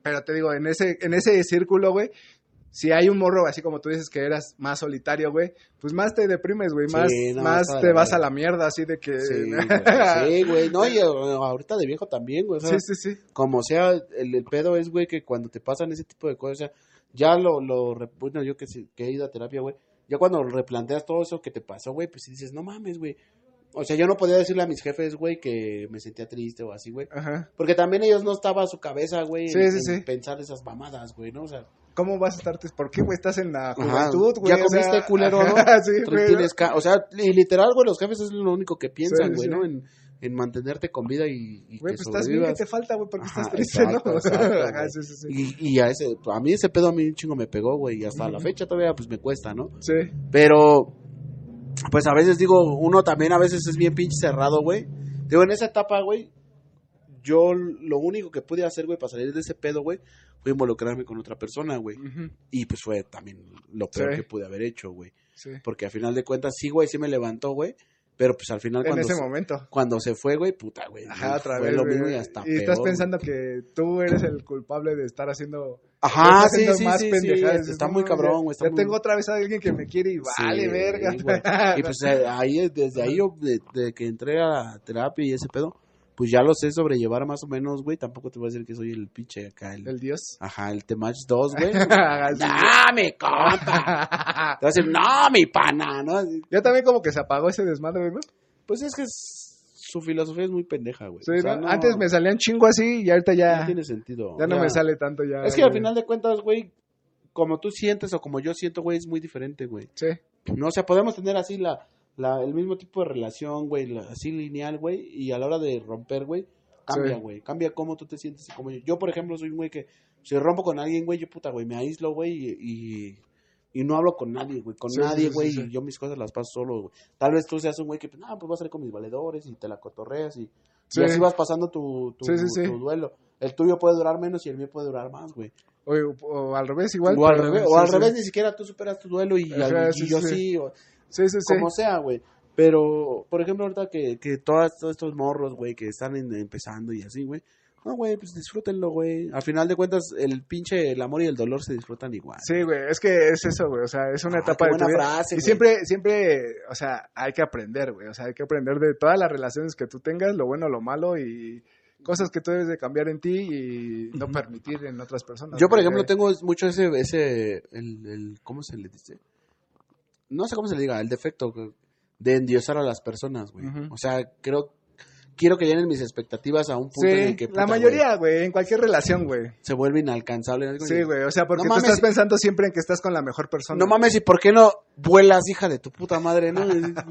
pero te digo, en ese, en ese círculo, güey, si hay un morro, así como tú dices que eras más solitario, güey, pues más te deprimes, güey, más, Sí, no, más está te de vas verga. a la mierda, así de que... Sí, güey, sí, güey, no, y eh, ahorita de viejo también, güey, o sea, sí, sí, sí. como sea, el, el pedo es, güey, que cuando te pasan ese tipo de cosas, o sea, ya lo, lo, re- bueno, yo que, sí- que he ido a terapia, güey, ya cuando replanteas todo eso que te pasó, güey, pues dices, no mames, güey, o sea, yo no podía decirle a mis jefes, güey, que me sentía triste o así, güey, Ajá. porque también ellos no estaba a su cabeza, güey, Sí, en, sí, en sí. pensar esas mamadas, güey, ¿no? O sea, ¿Cómo vas a estar triste? ¿Por qué, güey? Estás en la ajá, juventud, güey. ya o sea, comiste, culero, ¿no? ajá, sí, Tú güey. tienes ca- o sea, y literal, güey, los jefes es lo único que piensan, Sí, güey, sí. ¿no? En, en mantenerte con vida y, y Güey, que pues estás bien, ¿qué sobrevivas. te falta, güey? ¿Por qué Ajá, estás triste, exacto, no? exacto, Ajá, güey. sí, sí, sí. Y, y a ese, a mí ese pedo a mí un chingo me pegó, güey, y hasta la Ujú. fecha todavía pues me cuesta, ¿no? Sí. Pero, pues a veces digo, uno también a veces es bien pinche cerrado, güey. Digo, en esa etapa, güey, yo lo único que pude hacer, güey, para salir de ese pedo, güey, fue involucrarme con otra persona, güey. Ujú. Y pues fue también lo peor Sí. que pude haber hecho, güey. Sí. Porque al final de cuentas, sí, güey, sí me levantó, güey. Pero pues al final En cuando, ese se, momento. cuando se fue, güey, puta, güey. Ajá, otra fue vez, lo güey. mismo y hasta Y peor. estás güey. pensando que tú eres el culpable de estar haciendo... Ajá, estás sí, haciendo sí, más sí, sí, pendejadas. este, Dices, está no, muy ya- cabrón, güey, está Ya muy- tengo otra vez a alguien que me quiere y vale, Sí, verga. güey. Y pues eh, ahí, desde ahí yo, de, de que entré a la terapia y ese pedo, pues ya lo sé sobrellevar más o menos, güey. Tampoco te voy a decir que soy el pinche acá, el... El dios. Ajá, el Temach dos, güey. Sí. ¡No, mi compa! Te vas a decir, no, mi pana, ¿no? Así, Ya también como que se apagó ese desmadre, ¿no? pues es que es- su filosofía es muy pendeja, güey. Sí, O sea, ¿no? no- Antes me salían chingo así y ahorita ya, no tiene sentido. ya no Ya- me sale tanto ya. Es que al güey. final de cuentas, güey, como tú sientes o como yo siento, güey, es muy diferente, güey. Sí. No, o sea, podemos tener así la, la el mismo tipo de relación, güey, la- así lineal, güey, y a la hora de romper, güey, cambia, Sí. güey, cambia cómo tú te sientes y cómo yo. Yo, por ejemplo, soy un güey que si rompo con alguien, güey, yo puta, güey, me aíslo, güey, y, y, y no hablo con nadie, güey, con Sí, nadie, sí, sí, güey, sí. y yo mis cosas las paso solo, güey. Tal vez tú seas un güey que, pues, no, pues voy a salir con mis valedores y te la cotorreas y, Sí. y así vas pasando tu, tu, Sí, sí, sí. tu duelo. El tuyo puede durar menos y el mío puede durar más, güey. O, o al revés, igual. O al pero- revés, sí, o al sí. revés, ni siquiera tú superas tu duelo y, Ajá, y sí, yo sí. sí, o- Sí, sí, sí. como sea, güey. Pero, por ejemplo, ahorita que, que todas, todos estos morros, güey, que están en- empezando y así, güey. No, güey, pues disfrútenlo, güey. Al final de cuentas, el pinche, el amor y el dolor se disfrutan igual. Sí, güey, es que es eso, güey, o sea, es una Ah, etapa qué de tu buena vida. frase, y güey. siempre, siempre, o sea, hay que aprender, güey, o sea, hay que aprender de todas las relaciones que tú tengas, lo bueno, lo malo y cosas que tú debes de cambiar en ti y no permitir en otras personas. Yo, por güey. ejemplo, tengo mucho ese, ese, el, el, ¿cómo se le dice? No sé cómo se le diga, el defecto güey, de endiosar a las personas, güey. Ujú. O sea, creo, quiero que llenen mis expectativas a un punto en el Sí, que, la puta, mayoría, güey, en cualquier relación, güey. güey, se vuelve inalcanzable. ¿no? Sí, güey, o sea, porque No tú mames, estás y- pensando siempre en que estás con la mejor persona. No mames, ¿y por qué no vuelas, hija de tu puta madre, no?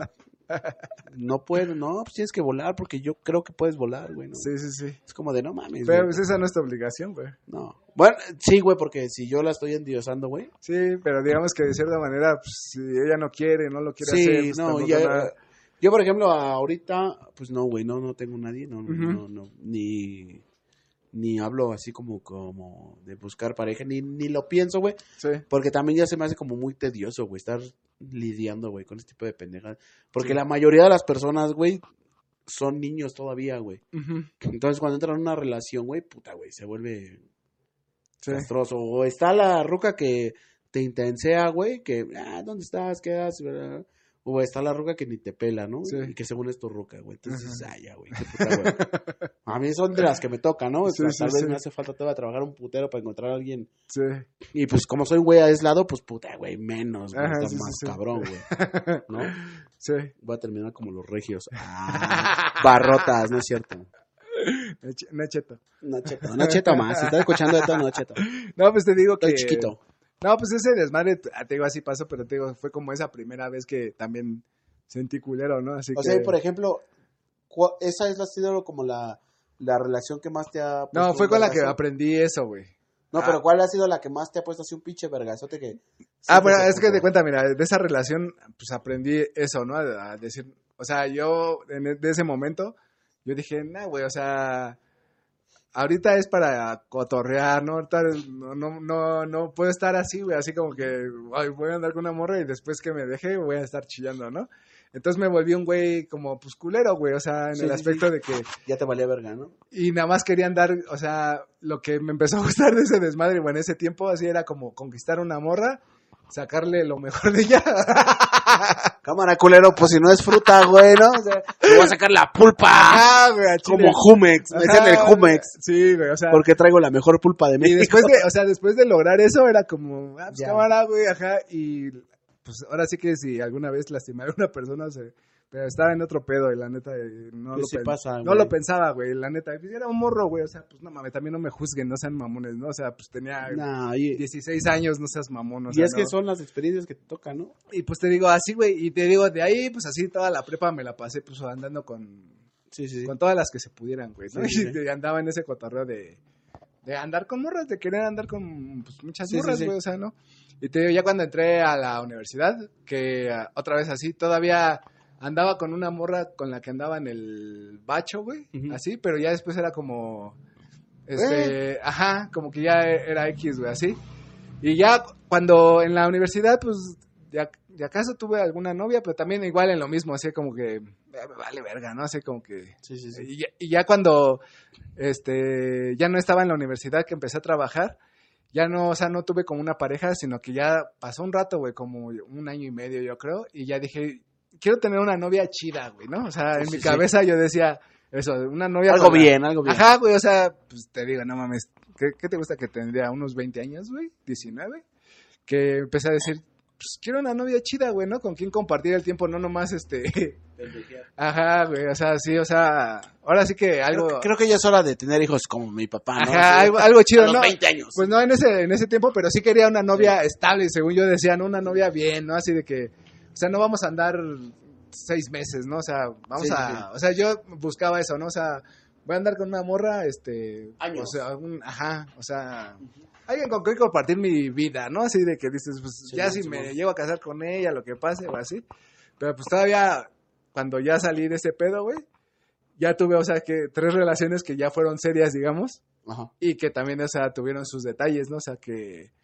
No puedo, no, pues tienes que volar porque yo creo que puedes volar, güey, ¿no? Sí, sí, sí. Es como de no mames, Pero güey. pues esa no es tu obligación, güey. No. Bueno, sí, güey, porque si yo la estoy endiosando, güey. Sí, pero digamos que de cierta manera, pues, si ella no quiere, no lo quiere Sí, hacer, pues no, tampoco ya, nada. yo por ejemplo ahorita, pues no, güey, no, no tengo nadie, no, Ujú. no, no, ni, ni hablo así como, como de buscar pareja, ni, ni lo pienso, güey, Sí. porque también ya se me hace como muy tedioso, güey, estar lidiando, güey, con este tipo de pendejadas, porque Sí. la mayoría de las personas, güey, son niños todavía, güey, Ujú. entonces cuando entran en una relación, güey, puta, güey, se vuelve Sí. castroso, o está la ruca que te intensea, güey, que, ah, ¿dónde estás? ¿Qué haces? O está la ruca que ni te pela, ¿no? Sí. Y que según es tu ruca, güey. Entonces, Ajá. ah, ya, güey. Qué puta, güey. A mí son de las que me tocan, ¿no? Sí, O sea, sí, tal vez sí. me hace falta todavía trabajar un putero para encontrar a alguien. Sí. Y pues como soy un güey aislado, pues puta, güey, menos, güey. Ajá, Está sí, sí, más sí. cabrón, güey. ¿No? Sí. Voy a terminar como los regios. Ah, barrotas, ¿no es cierto? No es ch- no es cheto. No cheto, no cheto más. Si estás escuchando esto, no cheto. No, pues te digo que... Estoy chiquito. No, pues ese desmadre, te te digo, así pasó, pero te digo, fue como esa primera vez que también sentí culero, ¿no? Así O que... sea, y por ejemplo, ¿cuál- esa es la sido como la, la relación que más te ha puesto No, fue un con la que vergazo? aprendí eso, güey. No, Ah. pero ¿cuál ha sido la que más te ha puesto así un pinche vergazote que... Ah, sí bueno, te es que puso? te cuenta, mira, de esa relación, pues aprendí eso, ¿no? A, a decir, o sea, yo, en e- de ese momento, yo dije, nah, güey, o sea, ahorita es para cotorrear, ¿no? Ahorita no, no, no, no puedo estar así, güey, así como que, ay, voy a andar con una morra y después que me deje voy a estar chillando, ¿no? Entonces me volví un güey como, pues, culero, güey, o sea, en Sí, el sí, aspecto sí. de que... Ya te valía verga, ¿no? Y nada más quería andar, o sea, lo que me empezó a gustar de ese desmadre, güey, en ese tiempo, así era como conquistar una morra, sacarle lo mejor de ella. Cámara, culero, pues si no es fruta, güey, ¿no? O sea, te voy a sacar la pulpa. Ah, güey, a Chile. Como Jumex, me decían el Ajá, Jumex. Sí, güey, o sea... Porque traigo la mejor pulpa de Y México. después de, o sea, después de lograr eso, era como, ah, pues Ya. cámara, güey, ajá, y pues ahora sí que si alguna vez lastimé a una persona, se, pero estaba en otro pedo, y la neta, eh, no, Pues lo, sí pen- pasa, no güey. lo pensaba, güey, la neta, pues era un morro, güey, o sea, pues no mames, también no me juzguen, no sean mamones, ¿no? O sea, pues tenía Nah, y, dieciséis años, no seas mamón, o y sea, es que no. son las experiencias que te tocan, ¿no? Y pues te digo así, güey, y te digo, de ahí, pues así toda la prepa me la pasé, pues andando con, Sí, sí, sí. con todas las que se pudieran, güey, ¿no? Sí, sí, sí. Y andaba en ese cotorreo de, de andar con morras, de querer andar con pues, muchas Sí, sí, morras, sí. güey, o sea, ¿no? Y te digo, ya cuando entré a la universidad, que ah, otra vez así, todavía andaba con una morra con la que andaba en el bacho, güey, Ujú. así, pero ya después era como, este, ajá, como que ya era X, güey, así. Y ya cuando en la universidad, pues, ya, de acaso tuve alguna novia, pero también igual en lo mismo, así como que, "Eh, me vale verga, ¿no? Así como que... Sí, sí, sí. Y ya, y ya cuando, este, ya no estaba en la universidad, que empecé a trabajar, ya no, o sea, no tuve como una pareja, sino que ya pasó un rato, güey, como un año y medio, yo creo, y ya dije, quiero tener una novia chida, güey, ¿no? O sea, en Sí, mi sí, cabeza yo decía, eso, una novia... Algo con la- bien, algo bien. Ajá, güey, o sea, pues te digo, no mames, ¿qué, qué te gusta que tendría? ¿Unos veinte años, güey? ¿diecinueve? Que empecé a decir, pues quiero una novia chida, güey, ¿no? Con quien compartir el tiempo, no nomás este... Ajá, güey, o sea, sí, o sea, ahora sí que algo... Creo, que- creo que ya es hora de tener hijos como mi papá, ¿no? Ajá, Sí. algo, algo chido, A los ¿no? veinte años. Pues no en ese, en ese tiempo, pero sí quería una novia estable, según yo decía, ¿no? Una novia bien, ¿no? Así de que, o sea, no vamos a andar seis meses, ¿no? O sea, vamos Sí, a... sí, sí. O sea, yo buscaba eso, ¿no? O sea, voy a andar con una morra, este... Años. O sea, un, ajá, o sea... Alguien con quien compartir mi vida, ¿no? Así de que dices, pues Sí, ya no, si sí, me no. llego a casar con ella, lo que pase o así. Pero pues todavía, cuando ya salí de ese pedo, güey, ya tuve, o sea, que tres relaciones que ya fueron serias, digamos, Ajá. y que también, o sea, tuvieron sus detalles, ¿no? O sea, que,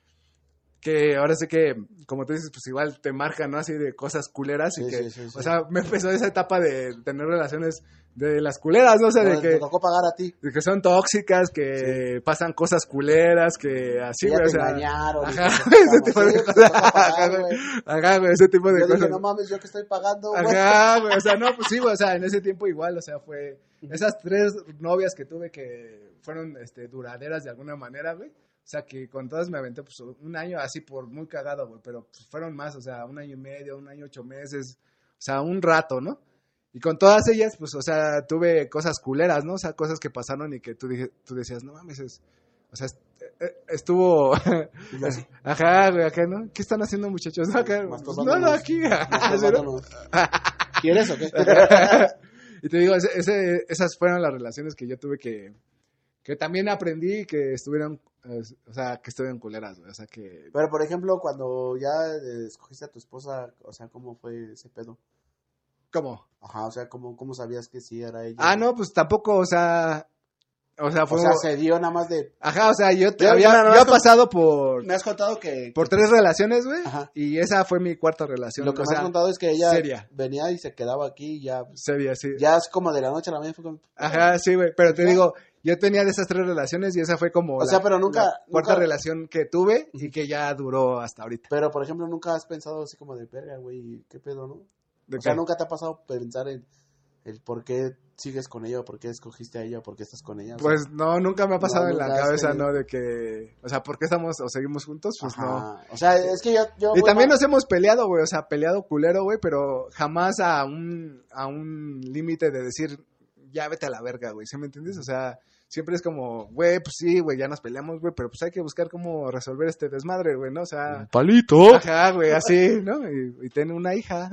que ahora sé que, como tú dices, pues igual te marcan, ¿no? Así de cosas culeras Sí, y que, sí, sí, sí. o sea, me empezó esa etapa de tener relaciones de las culeras, ¿no? O sea, de No, que... Te tocó pagar a ti. De que son tóxicas, que pasan cosas culeras, que así, Que ya güey, o te sea... engañaron. y Ajá, que te ese tocamos. tipo de Sí, pues, cosas. te tocó pagar, Ajá, güey. güey. Ajá, güey, ese tipo de Yo cosas. dije, no mames, yo que estoy pagando, güey. Ajá, güey, o sea, no, pues sí, güey, o sea, en ese tiempo igual, o sea, fue... Esas tres novias que tuve que fueron, este, duraderas de alguna manera, güey. O sea, que con todas me aventé, pues, un año así por muy cagado, güey, pero pues, fueron más, o sea, un año y medio, un año ocho meses, o sea, un rato, ¿no? Y con todas ellas, pues, o sea, tuve cosas culeras, ¿no? O sea, cosas que pasaron y que tú, dije, tú decías, no mames, es, o sea, est- eh, estuvo... Y yo así, Ajá, güey, acá, ¿no? ¿Qué están haciendo, muchachos? No, acá, pues, no, no, aquí. masturbándonos. ¿Quieres o qué? Y te digo, ese, ese- esas fueron las relaciones que yo tuve que... Que también aprendí que estuvieran... eh, o sea, que estuvieran culeras, güey. O sea, que... Pero, por ejemplo, cuando ya eh, escogiste a tu esposa, o sea, ¿cómo fue ese pedo? ¿Cómo? Ajá, o sea, ¿cómo, cómo sabías que sí era ella? Ah, no, pues tampoco, o sea... O sea, O fue... sea, se dio nada más de... Ajá, o sea, yo, te- Yo- había, yo nada yo más he con- pasado por... Me has contado que... Por tres relaciones, güey. Ajá. Y esa fue mi cuarta relación. Lo que o me sea, has contado es que ella seria. venía y se quedaba aquí y ya... Seria, sí. Ya es como de la noche a la mañana. Fue como... Ajá, sí, güey. Pero te Ya. digo, yo tenía de esas tres relaciones y esa fue como. O sea, pero nunca- la cuarta nunca- relación que tuve y que ya duró hasta ahorita. Pero, por ejemplo, nunca has pensado así como de verga, güey, ¿qué pedo, no? ¿De O sea, qué? nunca te ha pasado pensar en el por qué sigues con ella o por qué escogiste a ella o por qué estás con ella. O sea, Pues no, nunca me ha pasado No, en la nunca has cabeza, tenido- ¿no? De que. O sea, ¿por qué estamos o seguimos juntos? Pues no. ajá. O sea, es que yo... yo Y voy también más- nos hemos peleado, güey. O sea, peleado culero, güey, pero jamás a un, a un límite de decir, ya vete a la verga, güey. ¿Sí me entiendes? O sea, siempre es como, güey, pues sí, güey, ya nos peleamos, güey, pero pues hay que buscar cómo resolver este desmadre, güey, ¿no? O sea, Palito. ajá, güey, así, ¿no? Y, y tiene una hija.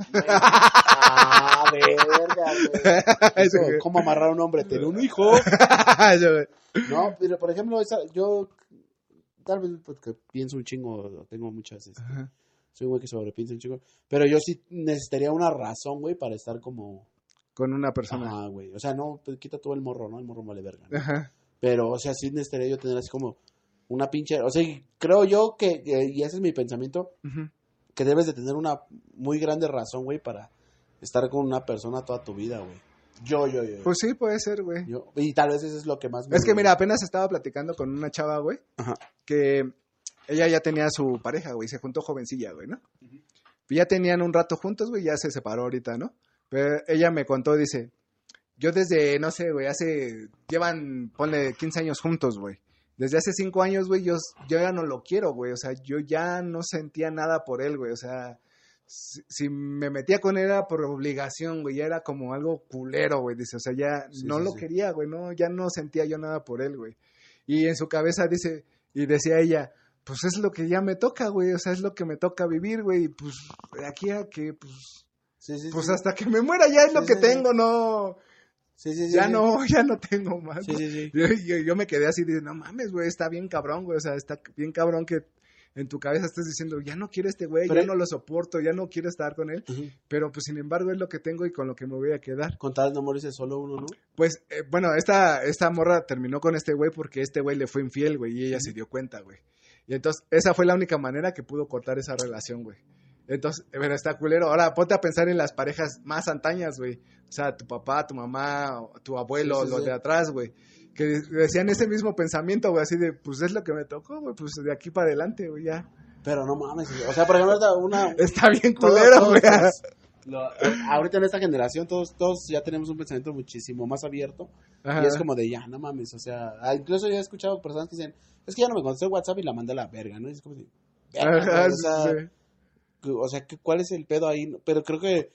Ah, verga, güey. Eso, Eso, güey. ¿cómo amarrar a un hombre? Tener un hijo. Eso, güey. No, pero por ejemplo, esa- yo tal vez porque pienso un chingo, tengo muchas, este, Ajá. soy un güey que sobrepiensa un chingo, pero yo sí necesitaría una razón, güey, para estar como, Con una persona. ajá, güey, o sea, no, pues quita todo el morro, ¿no? El morro vale verga, ¿no? Ajá. Pero, o sea, sí necesitaría yo tener así como una pinche, o sea, y creo yo que, que- y ese es mi pensamiento, Ujú. que debes de tener una muy grande razón, güey, para estar con una persona toda tu vida, güey. Yo, yo, yo. Pues sí, puede ser, güey. Yo, y tal vez eso es lo que más me... Es que mira, apenas estaba platicando con una chava, güey, Ajá. que ella ya tenía su pareja, güey, se juntó jovencilla, güey, ¿no? Uh-huh. Ya tenían un rato juntos, güey, ya se separó ahorita, ¿no? Pero ella me contó, dice, yo desde, no sé, güey, hace, llevan, ponle quince años juntos, güey. Desde hace cinco años, güey, yo, yo ya no lo quiero, güey, o sea, yo ya no sentía nada por él, güey, o sea... Si, si me metía con él era por obligación, güey, ya era como algo culero, güey, dice, o sea, ya sí, no sí, lo sí. quería, güey, no, ya no sentía yo nada por él, güey. Y en su cabeza dice, y decía ella, pues es lo que ya me toca, güey, o sea, es lo que me toca vivir, güey, y pues de aquí a que, pues, sí, sí, pues sí. hasta que me muera ya es sí, lo que sí, tengo, sí. no... Sí, sí, sí, ya sí. no, ya no tengo más. Sí, sí, sí. Yo, yo, yo me quedé así, de, no mames, güey, está bien cabrón, güey, o sea, está bien cabrón que... En tu cabeza estás diciendo, ya no quiero este güey, ya no lo soporto, ya no quiero estar con él. Uh-huh. Pero pues sin embargo es lo que tengo y con lo que me voy a quedar. Con tal no morirse solo uno, ¿no? Pues, eh, bueno, esta, esta morra terminó con este güey porque este güey le fue infiel, güey, y ella uh-huh. se dio cuenta, güey. Y entonces, esa fue la única manera que pudo cortar esa relación, güey. Entonces, pero está culero. Ahora, ponte a pensar en las parejas más antañas, güey. O sea, tu papá, tu mamá, tu abuelo, sí, sí, los sí. de atrás, güey. Que decían ese mismo pensamiento, güey, así de, pues es lo que me tocó, güey, pues de aquí para adelante, güey, ya. Pero no mames, o sea, por ejemplo, una... Está bien culero, güey. Ahorita en esta generación todos todos ya tenemos un pensamiento muchísimo más abierto. Ajá. Y es como de, ya, no mames, o sea, incluso yo he escuchado personas que dicen, es que ya no me contestó el WhatsApp y la mandé a la verga, ¿no? Y es como de, verga, o sea, sí. o sea, ¿cuál es el pedo ahí? Pero creo que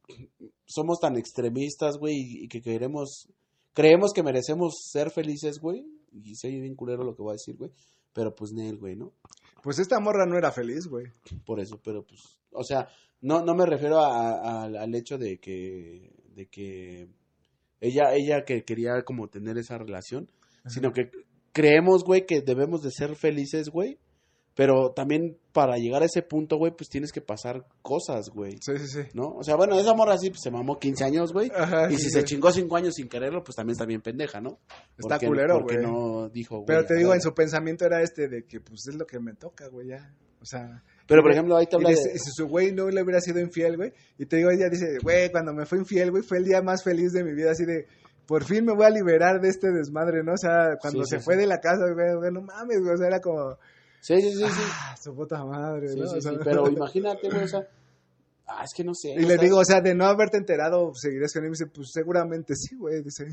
somos tan extremistas, güey, y que queremos... Creemos que merecemos ser felices, güey. Y soy bien culero lo que voy a decir, güey. Pero pues Nel, güey, ¿no? Pues esta morra no era feliz, güey. Por eso, pero pues... O sea, no no me refiero a, a, al hecho de que... De que... Ella, ella que quería como tener esa relación. Ajá. Sino que creemos, güey, que debemos de ser felices, güey. Pero también para llegar a ese punto, güey, pues tienes que pasar cosas, güey. Sí, sí, sí. ¿No? O sea, bueno, esa morra sí pues, se mamó quince años, güey. Ajá, y sí, si sí. se chingó cinco años sin quererlo, pues también está bien pendeja, ¿no? Está porque, culero, güey. Porque no dijo, güey. Pero te digo, en su pensamiento era este de que, pues, es lo que me toca, güey, ya. O sea... Pero, por ejemplo, ahí te habla de... de... Si su güey no le hubiera sido infiel, güey. Y te digo, ella dice, güey, cuando me fue infiel, güey, fue el día más feliz de mi vida, así de... Por fin me voy a liberar de este desmadre, ¿no? O sea, cuando sí, se sí, fue sí. de la casa, güey, güey, no mames, güey, o sea, era como... Sí, sí, sí, sí. Ah, su puta madre, sí, ¿no? Sí, o sea, sí, pero imagínate, güey, o sea, ah, es que no sé. Y no le estás... digo, o sea, de no haberte enterado, ¿seguirías con él? Y me dice, pues seguramente sí, güey, dice.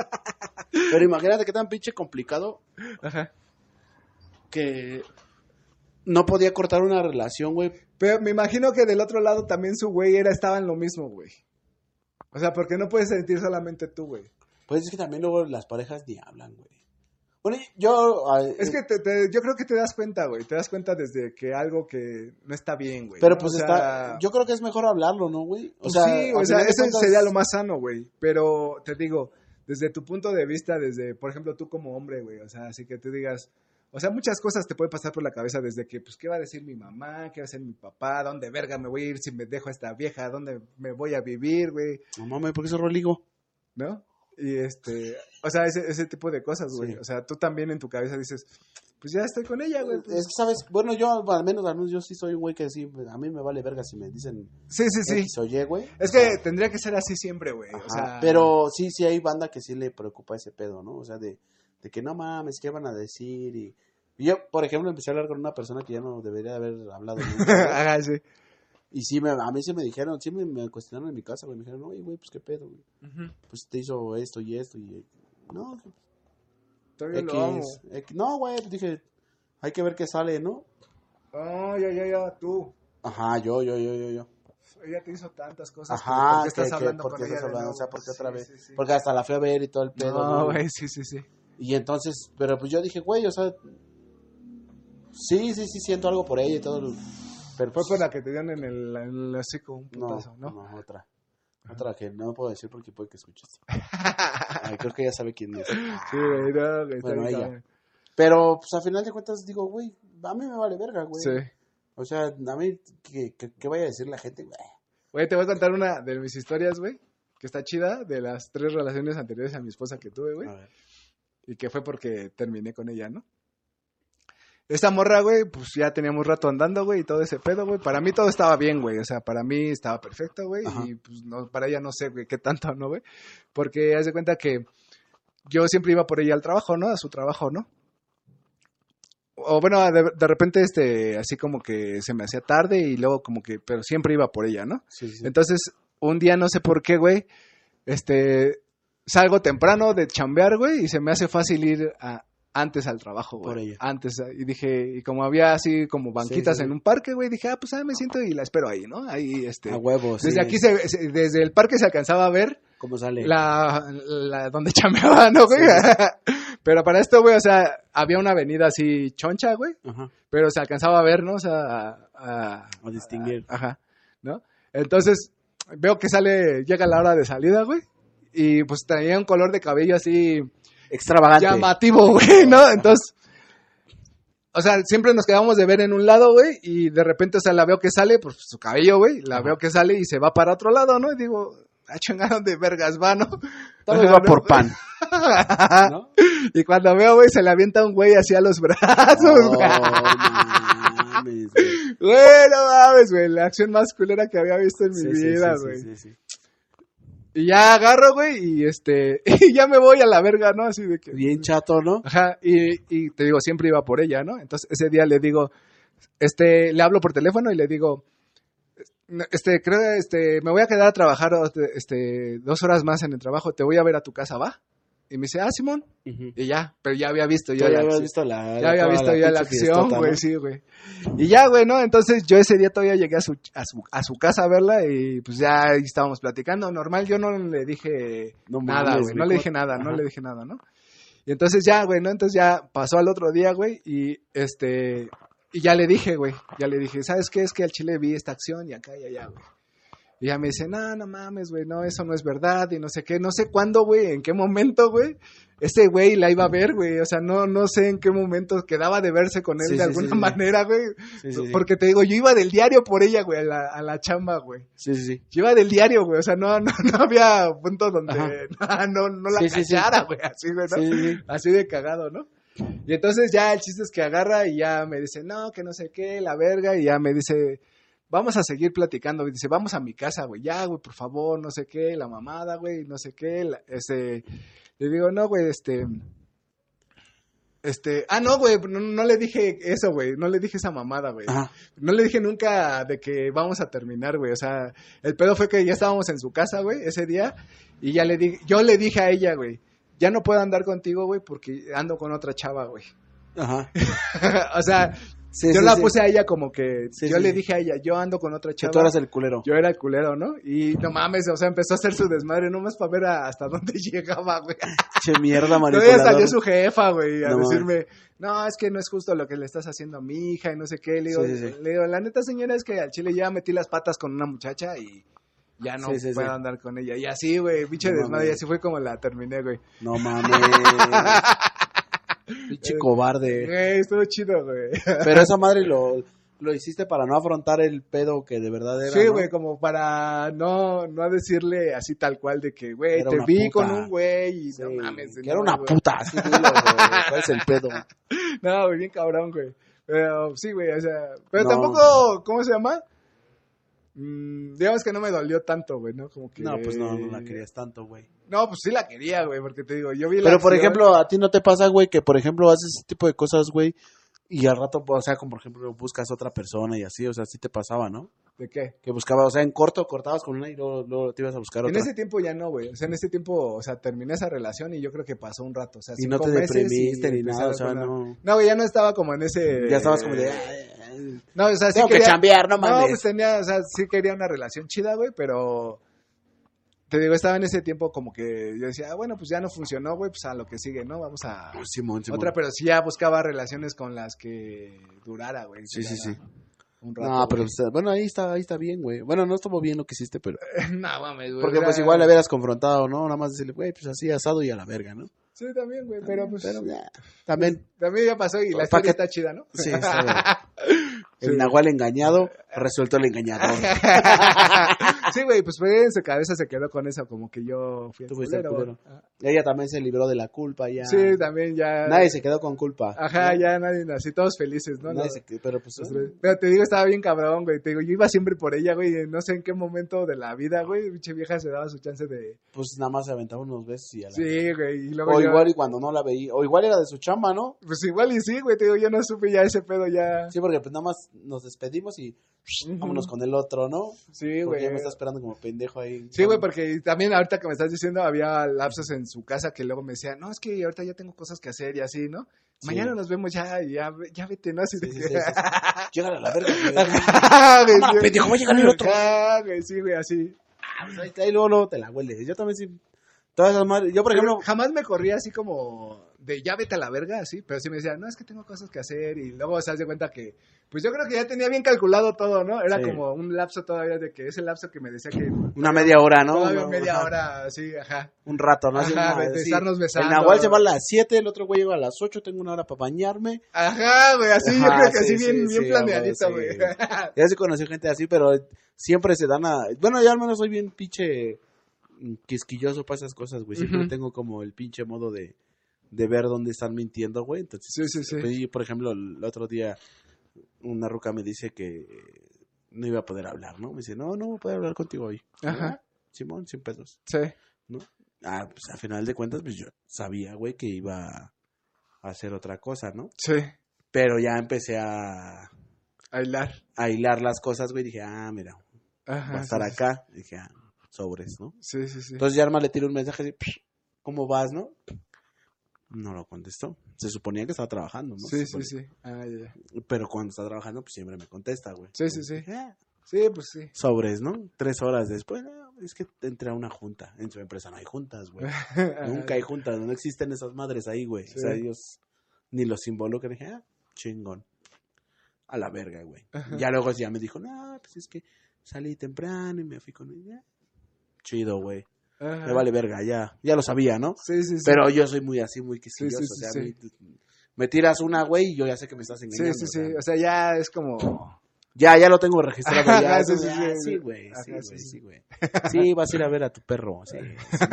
Pero imagínate qué tan pinche complicado. Ajá. Que no podía cortar una relación, güey. Pero me imagino que del otro lado también su güey era, estaba en lo mismo, güey. O sea, porque no puedes sentir solamente tú, güey. Pues es que también luego las parejas ni hablan, güey. Bueno, yo... Eh, es que te, te, yo creo que te das cuenta, güey. Te das cuenta desde que algo que no está bien, güey. Pero ¿no? pues o está... Sea, yo creo que es mejor hablarlo, ¿no, güey? O pues sea, sí, o sea, eso cuentas... sería lo más sano, güey. Pero te digo, desde tu punto de vista, desde, por ejemplo, tú como hombre, güey. O sea, así que tú digas... O sea, muchas cosas te pueden pasar por la cabeza desde que, pues, ¿qué va a decir mi mamá? ¿Qué va a decir mi papá? ¿Dónde verga me voy a ir si me dejo a esta vieja? ¿Dónde me voy a vivir, güey? No mames, ¿por qué se roligo? ¿No? Y este, o sea, ese, ese tipo de cosas, güey. Sí. O sea, tú también en tu cabeza dices, pues ya estoy con ella, güey. Pues. Es que, ¿sabes? Bueno, yo al menos, al menos yo sí soy un güey que sí, a mí me vale verga si me dicen. Sí, sí, sí. X o Y, güey. Es que sea, tendría que ser así siempre, güey. O sea, pero sí, sí hay banda que sí le preocupa ese pedo, ¿no? O sea, de, de que no mames, ¿qué van a decir? Y, y yo, por ejemplo, empecé a hablar con una persona que ya no debería haber hablado nunca. Ajá, sí. Y sí, me, a mí sí me dijeron, sí me, me cuestionaron en mi casa, güey. Me dijeron, oye, güey, pues qué pedo, güey. Uh-huh. Pues te hizo esto y esto y... No, todavía lo amo. X, no, güey, pues dije, hay que ver qué sale, ¿no? Oh, ya, ya, ya, tú. Ajá, yo, yo, yo, yo, yo. Ella te hizo tantas cosas. Ajá, ¿por qué estás que, hablando que, ¿por qué con estás ella hablando? de O sea, ¿por qué sí, otra vez? Sí, sí. Porque hasta la fui a ver y todo el pedo. No, güey, sí, sí, sí. Y entonces, pero pues yo dije, güey, o sea... Sí, sí, sí, siento algo por ella y todo. Pero fue por la que te dieron en el, en el hocico un putazo, ¿no? No, no, otra. Otra que no puedo decir porque puede que escuches. Ay, creo que ya sabe quién es. Sí, güey, no, güey. Bueno, ella. Bien. Pero, pues, a final de cuentas, digo, güey, a mí me vale verga, güey. Sí. O sea, a mí, ¿qué, qué, qué vaya a decir la gente, güey? Güey, te voy a contar una de mis historias, güey, que está chida, de las tres relaciones anteriores a mi esposa que tuve, güey. A ver. Y que fue porque terminé con ella, ¿no? esta morra, güey, pues ya teníamos rato andando, güey, y todo ese pedo, güey. Para mí todo estaba bien, güey. O sea, para mí estaba perfecto, güey. Ajá. Y pues no, para ella no sé, güey, qué tanto, ¿no, güey? Porque haz de cuenta que yo siempre iba por ella al trabajo, ¿no? A su trabajo, ¿no? O bueno, de, de repente, este, así como que se me hacía tarde y luego como que, pero siempre iba por ella, ¿no? Sí, sí. Entonces, un día no sé por qué, güey, este, salgo temprano de chambear, güey, y se me hace fácil ir a, antes al trabajo, güey. Por ella. Antes, y dije, y como había así como banquitas Sí, sí, sí. en un parque, güey, dije, ah, pues ah, me siento y la espero ahí, ¿no? Ahí, este. A huevo, sí. Desde aquí, se, se- desde el parque se alcanzaba a ver ¿Cómo sale? la, la donde chambeaba, ¿no, güey? Sí, Pero para esto, güey, o sea, había una avenida así choncha, güey, Ajá. pero se alcanzaba a ver, ¿no? O sea, a, a- A distinguir. a- ajá, ¿no? Entonces, veo que sale, llega la hora de salida, güey, y pues tenía un color de cabello así Extravagante. llamativo, güey, ¿no? Entonces, o sea, siempre nos quedamos de ver en un lado, güey, y de repente, o sea, la veo que sale, pues su cabello, güey, la Ajá. veo que sale y se va para otro lado, ¿no? Y digo, ah, chingaron de vergas, va, ¿no? Tal vez Ajá, va ¿no? por pan. ¿No? Y cuando veo, güey, se le avienta un güey hacia los brazos, No güey. mames, güey. Güey, no mames, güey, la acción más culera que había visto en mi Sí, sí, vida, sí, güey. sí, sí, sí. Y ya agarro, güey, y este, y ya me voy a la verga, ¿no? Así de que... Bien chato, ¿no? Ajá, y, y te digo, siempre iba por ella, ¿no? Entonces ese día le digo, este, le hablo por teléfono y le digo, este, creo, este, me voy a quedar a trabajar, este, dos horas más en el trabajo, te voy a ver a tu casa, ¿va? Y me dice, ah, Simón, Ujú. y ya, pero ya había visto yo Ya la habías acción. visto la... Ya había toda visto ya la pinche acción, fiestota, güey, ¿no? sí, güey. Y ya, güey, ¿no? Entonces yo ese día todavía llegué a su, a su, a su casa a verla y pues ya ahí estábamos platicando. Normal, yo no le dije No nada, mames, güey. No güey, le dije ¿cómo? nada, no Ajá. le dije nada, ¿no? Y entonces ya, güey, ¿no? Entonces ya pasó al otro día, güey, y este... Y ya le dije, güey, ya le dije, ¿sabes qué? Es que al chile vi esta acción y acá y allá, güey. Y ella me dice, no, no mames, güey, no, eso no es verdad y no sé qué. No sé cuándo, güey, en qué momento, güey, ese güey la iba a ver, güey. O sea, no, no sé en qué momento quedaba de verse con él Sí, de sí, alguna sí, sí. manera, güey. Sí, sí, sí. Porque te digo, yo iba del diario por ella, güey, a la, a la chamba, güey. Sí, sí, sí. Yo iba del diario, güey. O sea, no, no, no había punto donde Ajá. no, no la Sí, sí, sí. cachara, güey, así, güey, ¿no? Sí, sí, sí. Así de cagado, ¿no? Y entonces ya el chiste es que agarra y ya me dice, no, que no sé qué, la verga, y ya me dice, vamos a seguir platicando, y dice, vamos a mi casa, güey, ya, güey, por favor, no sé qué, la mamada, güey, no sé qué, la- este, le digo, no, güey, este, este, ah, no, güey, no, no le dije eso, güey, no le dije esa mamada, güey, Ajá. no le dije nunca de que vamos a terminar, güey, o sea, el pedo fue que ya estábamos en su casa, güey, ese día, y ya le dije, yo le dije a ella, güey, ya no puedo andar contigo, güey, porque ando con otra chava, güey. Ajá. O sea, Sí, yo sí, la sí. puse a ella como que, Sí, yo sí, le sí. dije a ella, yo ando con otra Que chava. tú eras el culero. Yo era el culero, ¿no? Y no mames, o sea, empezó a hacer su desmadre, nomás para ver a- hasta dónde llegaba, güey. Che mierda, Todavía manipulador. salió su jefa, güey, a No mames. decirme, no, es que no es justo lo que le estás haciendo a mi hija y no sé qué. Le digo, Sí, sí, sí. le digo, la neta, señora, es que al chile ya metí las patas con una muchacha y ya no Sí, sí, puedo sí. andar con ella. Y así, güey, pinche No desmadre, y mames. así fue como la terminé, güey. No mames. Pinche cobarde. Güey, estuvo chido, güey. Pero esa madre lo, lo hiciste para no afrontar el pedo que de verdad era. Sí, ¿no? güey, como para no, no decirle así tal cual de que, güey, Era te una vi puta. con un güey y Sí, no mames. que no, era una güey. puta. Así dilo, güey. ¿Cuál es el pedo? No, güey, bien cabrón, güey. Pero sí, güey, o sea, pero No. tampoco, ¿cómo se llama? Mm, digamos que no me dolió tanto, güey, ¿no? Como que... No, pues no, no la querías tanto, güey. No, pues sí la quería, güey, porque te digo, yo vi la Pero, por acción- ejemplo, a ti no te pasa, güey, que, por ejemplo, haces ese tipo de cosas, güey, y al rato, o sea, como por ejemplo, buscas otra persona y así, o sea, sí te pasaba, ¿no? ¿De qué? Que buscabas, o sea, en corto cortabas con una y luego, luego te ibas a buscar En otra. ese tiempo ya no, güey. O sea, en ese tiempo, o sea, terminé esa relación y yo creo que pasó un rato. O sea, Y no cinco te meses deprimiste y ni empecé nada, a o sea, recordar. no. No, güey, ya no estaba como en ese... Ya estabas como de... "Ay, ay, No, o sea, sí tengo que quería... chambear, no No, mames. pues tenía, o sea, sí quería una relación chida, güey, pero... Te digo, estaba en ese tiempo como que yo decía, ah, bueno, pues ya no funcionó, güey, pues a lo que sigue, ¿no? Vamos a... Simón, Simón. Otra, pero sí ya buscaba relaciones con las que durara, güey. Sí, sí, durara sí. Un rato, No, pero güey. pues, bueno, ahí está, ahí está bien, güey. Bueno, no estuvo bien lo que hiciste, pero... No, mames, güey. Porque o sea, pues igual le hubieras confrontado, ¿no? Nada más decirle, güey, pues así asado y a la verga, ¿no? Sí, también, güey, pero pues... Pero ya, también, También ya pasó y la ¿Pa' historia qué? está chida, ¿no? sí, está bien. El Sí. nahual engañado resuelto el engañador. Sí, güey, pues fue en su cabeza se quedó con eso, como que yo fui el Tú fuiste el culero. culero. Ella también se libró de la culpa ya. Sí, también ya. Nadie se quedó con culpa. Ajá, ¿no? ya nadie, así todos felices, ¿no? Nadie Los- se quedó, pero pues... los eh, tres. Pero te digo, estaba bien cabrón, güey. Te digo, yo iba siempre por ella, güey. y No sé en qué momento de la vida, güey. Pinche vieja se daba su chance de. pues nada más se aventaba unos besos y a la... Sí, güey. Y luego O yo- igual y cuando no la veía, o igual era de su chamba, ¿no? Pues igual y sí, güey. Te digo, yo no supe ya ese pedo ya. Sí, porque pues nada más nos despedimos y Ujú. vámonos con el otro, ¿no? Sí, Porque güey. ya me está esperando como pendejo ahí. Sí, güey, porque también ahorita que me estás diciendo, había lapsos en su casa que luego me decía, no, es que ahorita ya tengo cosas que hacer y así, ¿no? Sí. Mañana nos vemos ya, y ya, ya vete, ¿no? Así Sí, de sí, que- sí, sí, sí. Llegale a la verga, güey. Ajá, güey, Cámara, sí. pendejo, va a llegar el otro. Ajá, güey, sí, güey, así. Ah, pues ahí, está, ahí luego, luego te la hueles. Yo también sí. Todas esas madres. Yo, por ejemplo, Jamás me corría así como de ya vete a la verga, así, pero sí me decía, no, es que tengo cosas que hacer y luego se hace cuenta que, pues yo creo que ya tenía bien calculado todo, ¿no? Era Sí. como un lapso todavía de que ese lapso que me decía que una media hora, ¿no? todavía Una- media ajá, hora, así, ajá. Un rato, ¿no? Así Ajá, una- de sí. estarnos besando. El Nahual se va a las siete, el otro güey llega a las ocho, tengo una hora para bañarme. Ajá, güey, así, yo Ajá, creo que sí, así sí, bien, sí, bien planeadito, sí. güey. Ya sí conocí gente así, pero siempre se dan a... Bueno, yo al menos soy bien pinche mm, quisquilloso para esas cosas, güey. Siempre Ujú. tengo como el pinche modo de, de ver dónde están mintiendo, güey. Entonces, Sí, sí, sí. pues, yo, por ejemplo, el otro día una ruca me dice que no iba a poder hablar, ¿no? Me dice, no, no voy a poder hablar contigo hoy. Ajá. Ah, Simón, sin pedos, Sí. ¿no? Ah, pues a final de cuentas, pues yo sabía, güey, que iba a hacer otra cosa, ¿no? Sí. Pero ya empecé a, A hilar. a hilar las cosas, güey. Dije, ah, mira, Ajá. va a estar sí, acá. Dije, ah, sobres, ¿no? Sí, sí, sí. Entonces ya Arma le tiró un mensaje de, ¿cómo vas, no? No lo contestó. Se suponía que estaba trabajando, ¿no? Sí, Se sí, supone. sí. Ah, ya, ya. Pero cuando está trabajando, pues siempre me contesta, güey. Sí, sí, sí. Dije, ah, Sí, pues sí. sobres, ¿no? Tres horas después, no, es que entré a una junta. En su empresa no hay juntas, güey. Nunca hay juntas, no existen esas madres ahí, güey. Sí. O sea, ellos ni los involucran. Dije, ah, chingón. A la verga, güey. Ajá. Ya luego ya me dijo, no, pues es que salí temprano y me fui con ella. Chido, güey. Ajá. Me vale verga, ya. Ya lo sabía, ¿no? Sí, sí, sí. Pero yo soy muy así, muy quisquilloso. Sí, sí, sí, o sea, sí. a mí- me tiras una, güey, y yo ya sé que me estás Sí, engañando. sí, o sí. sea, O sea, ya es como... ya, ya lo tengo registrado. Ajá, Ya, sí, sí, ah, sí. sí, güey. Sí, Ajá, güey, sí, sí. sí, güey. Sí, vas a ir a ver a tu perro. Sí, sí,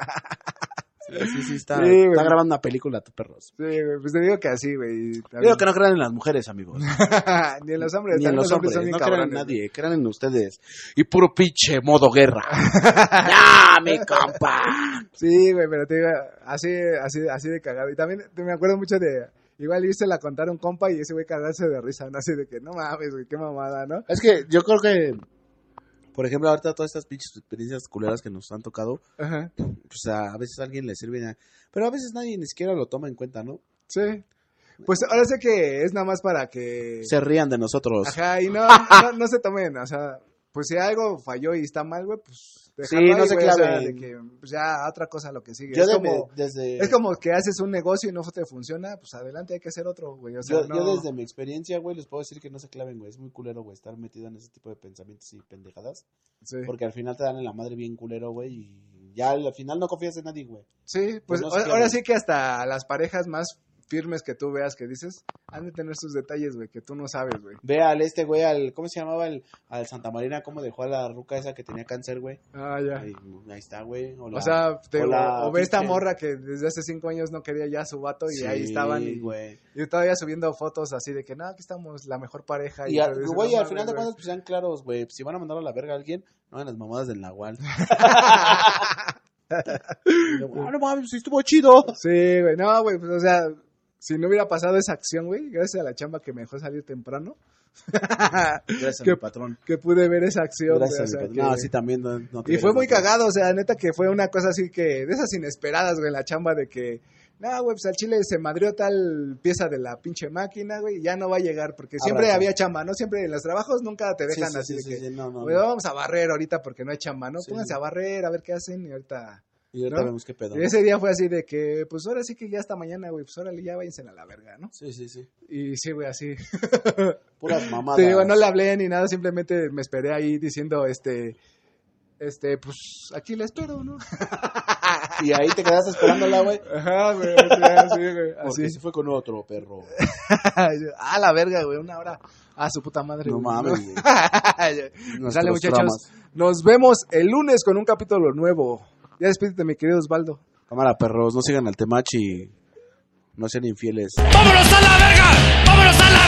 sí, sí, sí, está, Sí, güey. está grabando una película a tu perro. Sí, güey, pues te digo que así, güey. Digo que no crean en las mujeres, amigos. Ni en los hombres. Ni en también los hombres. son bien No crean en cabrones, nadie. Crean en ustedes. Y puro pinche modo guerra. ¡Ya, mi compa! Sí, güey, pero te digo, así, así, así de cagado. Y también te- me acuerdo mucho de, igual irse la contar a un compa y ese güey cagarse de risa, ¿no? Así de que, no mames, güey, qué mamada, ¿no? Es que yo creo que, por ejemplo, ahorita todas estas pinches experiencias culeras que nos han tocado, Ajá, pues a, a veces a alguien le sirven, a- pero a veces nadie ni siquiera lo toma en cuenta, ¿no? sí. Pues ahora sé que es nada más para que... Se rían de nosotros. Ajá, y no, no, no se tomen, o sea, pues si algo falló y está mal, güey, pues dejarlo Sí, no ahí, se güey, o sea, claven. de que pues ya otra cosa lo que sigue. Yo es, de- como, desde, es como que haces un negocio y no te funciona, pues adelante hay que hacer otro, güey, o sea, yo, no... yo desde mi experiencia, güey, les puedo decir que no se claven, güey. Es muy culero, güey, estar metido en ese tipo de pensamientos y pendejadas. Sí. Porque al final te dan en la madre bien culero, güey, y ya al final no confías en nadie, güey. Sí, pues Pues no se ahora, claven. ahora sí que hasta las parejas más firmes que tú veas que dices, han de tener sus detalles, güey, que tú no sabes, güey. Ve al este, güey, al, ¿cómo se llamaba? El, al Santa Marina, cómo dejó a la ruca esa que tenía cáncer, güey. Ah, ya. Ahí, ahí está, güey. O, la- O sea, te- o la o, o ve esta pinche- morra que desde hace cinco años no quería ya a su vato y Sí, ahí estaban y, güey. y todavía subiendo fotos así de que, no, aquí estamos la mejor pareja. Y, al- yo dices, güey, no al mames, final de güey. cuentas, pues sean claros, güey. Si van a mandar a la verga a alguien, no hagan las mamadas del Nahual. Ah, no mames, sí estuvo chido. Sí, güey, no, güey, pues o sea, si no hubiera pasado esa acción, güey, gracias a la chamba que me dejó salir temprano, Gracias a ¿Qué- mi patrón. que pude ver esa acción, güey, Gracias o a sea, mi patrón. que- No, sí, también no, no te Y fue creas, muy no. cagado, o sea, neta que fue una cosa así que, de esas inesperadas, güey, la chamba de que, no, güey, pues al chile se madrió tal pieza de la pinche máquina, güey, y ya no va a llegar, porque siempre Abrazo. había chamba, ¿no? Siempre en los trabajos nunca te Sí, dejan sí, así sí, de sí, que, sí, no, no, güey, no. vamos a barrer ahorita porque no hay chamba, ¿no? Sí, Pónganse sí. a barrer, a ver qué hacen, y ahorita... Y ahorita ¿no? vemos qué pedo. Y ese día fue así de que, pues ahora sí que ya hasta mañana, güey, pues órale, ya váyanse a la verga, ¿no? Sí, sí, sí. Y sí, güey, así. Puras mamadas. Te digo, no le hablé ni nada, simplemente me esperé ahí diciendo, este, este, pues aquí le espero, ¿no? Y ahí te quedaste esperándola, güey. Ajá, güey, así, güey. Así Así. se fue con otro perro. Ah, la verga, güey, una hora. Ah, su puta madre. No güey. mames, güey. Sale, Nuestros muchachos. traumas. Nos vemos el lunes con un capítulo nuevo. Ya despídete, mi querido Osvaldo. Cámara, perros, no sigan al Temachi. No sean infieles. ¡Vámonos a la verga! ¡Vámonos a la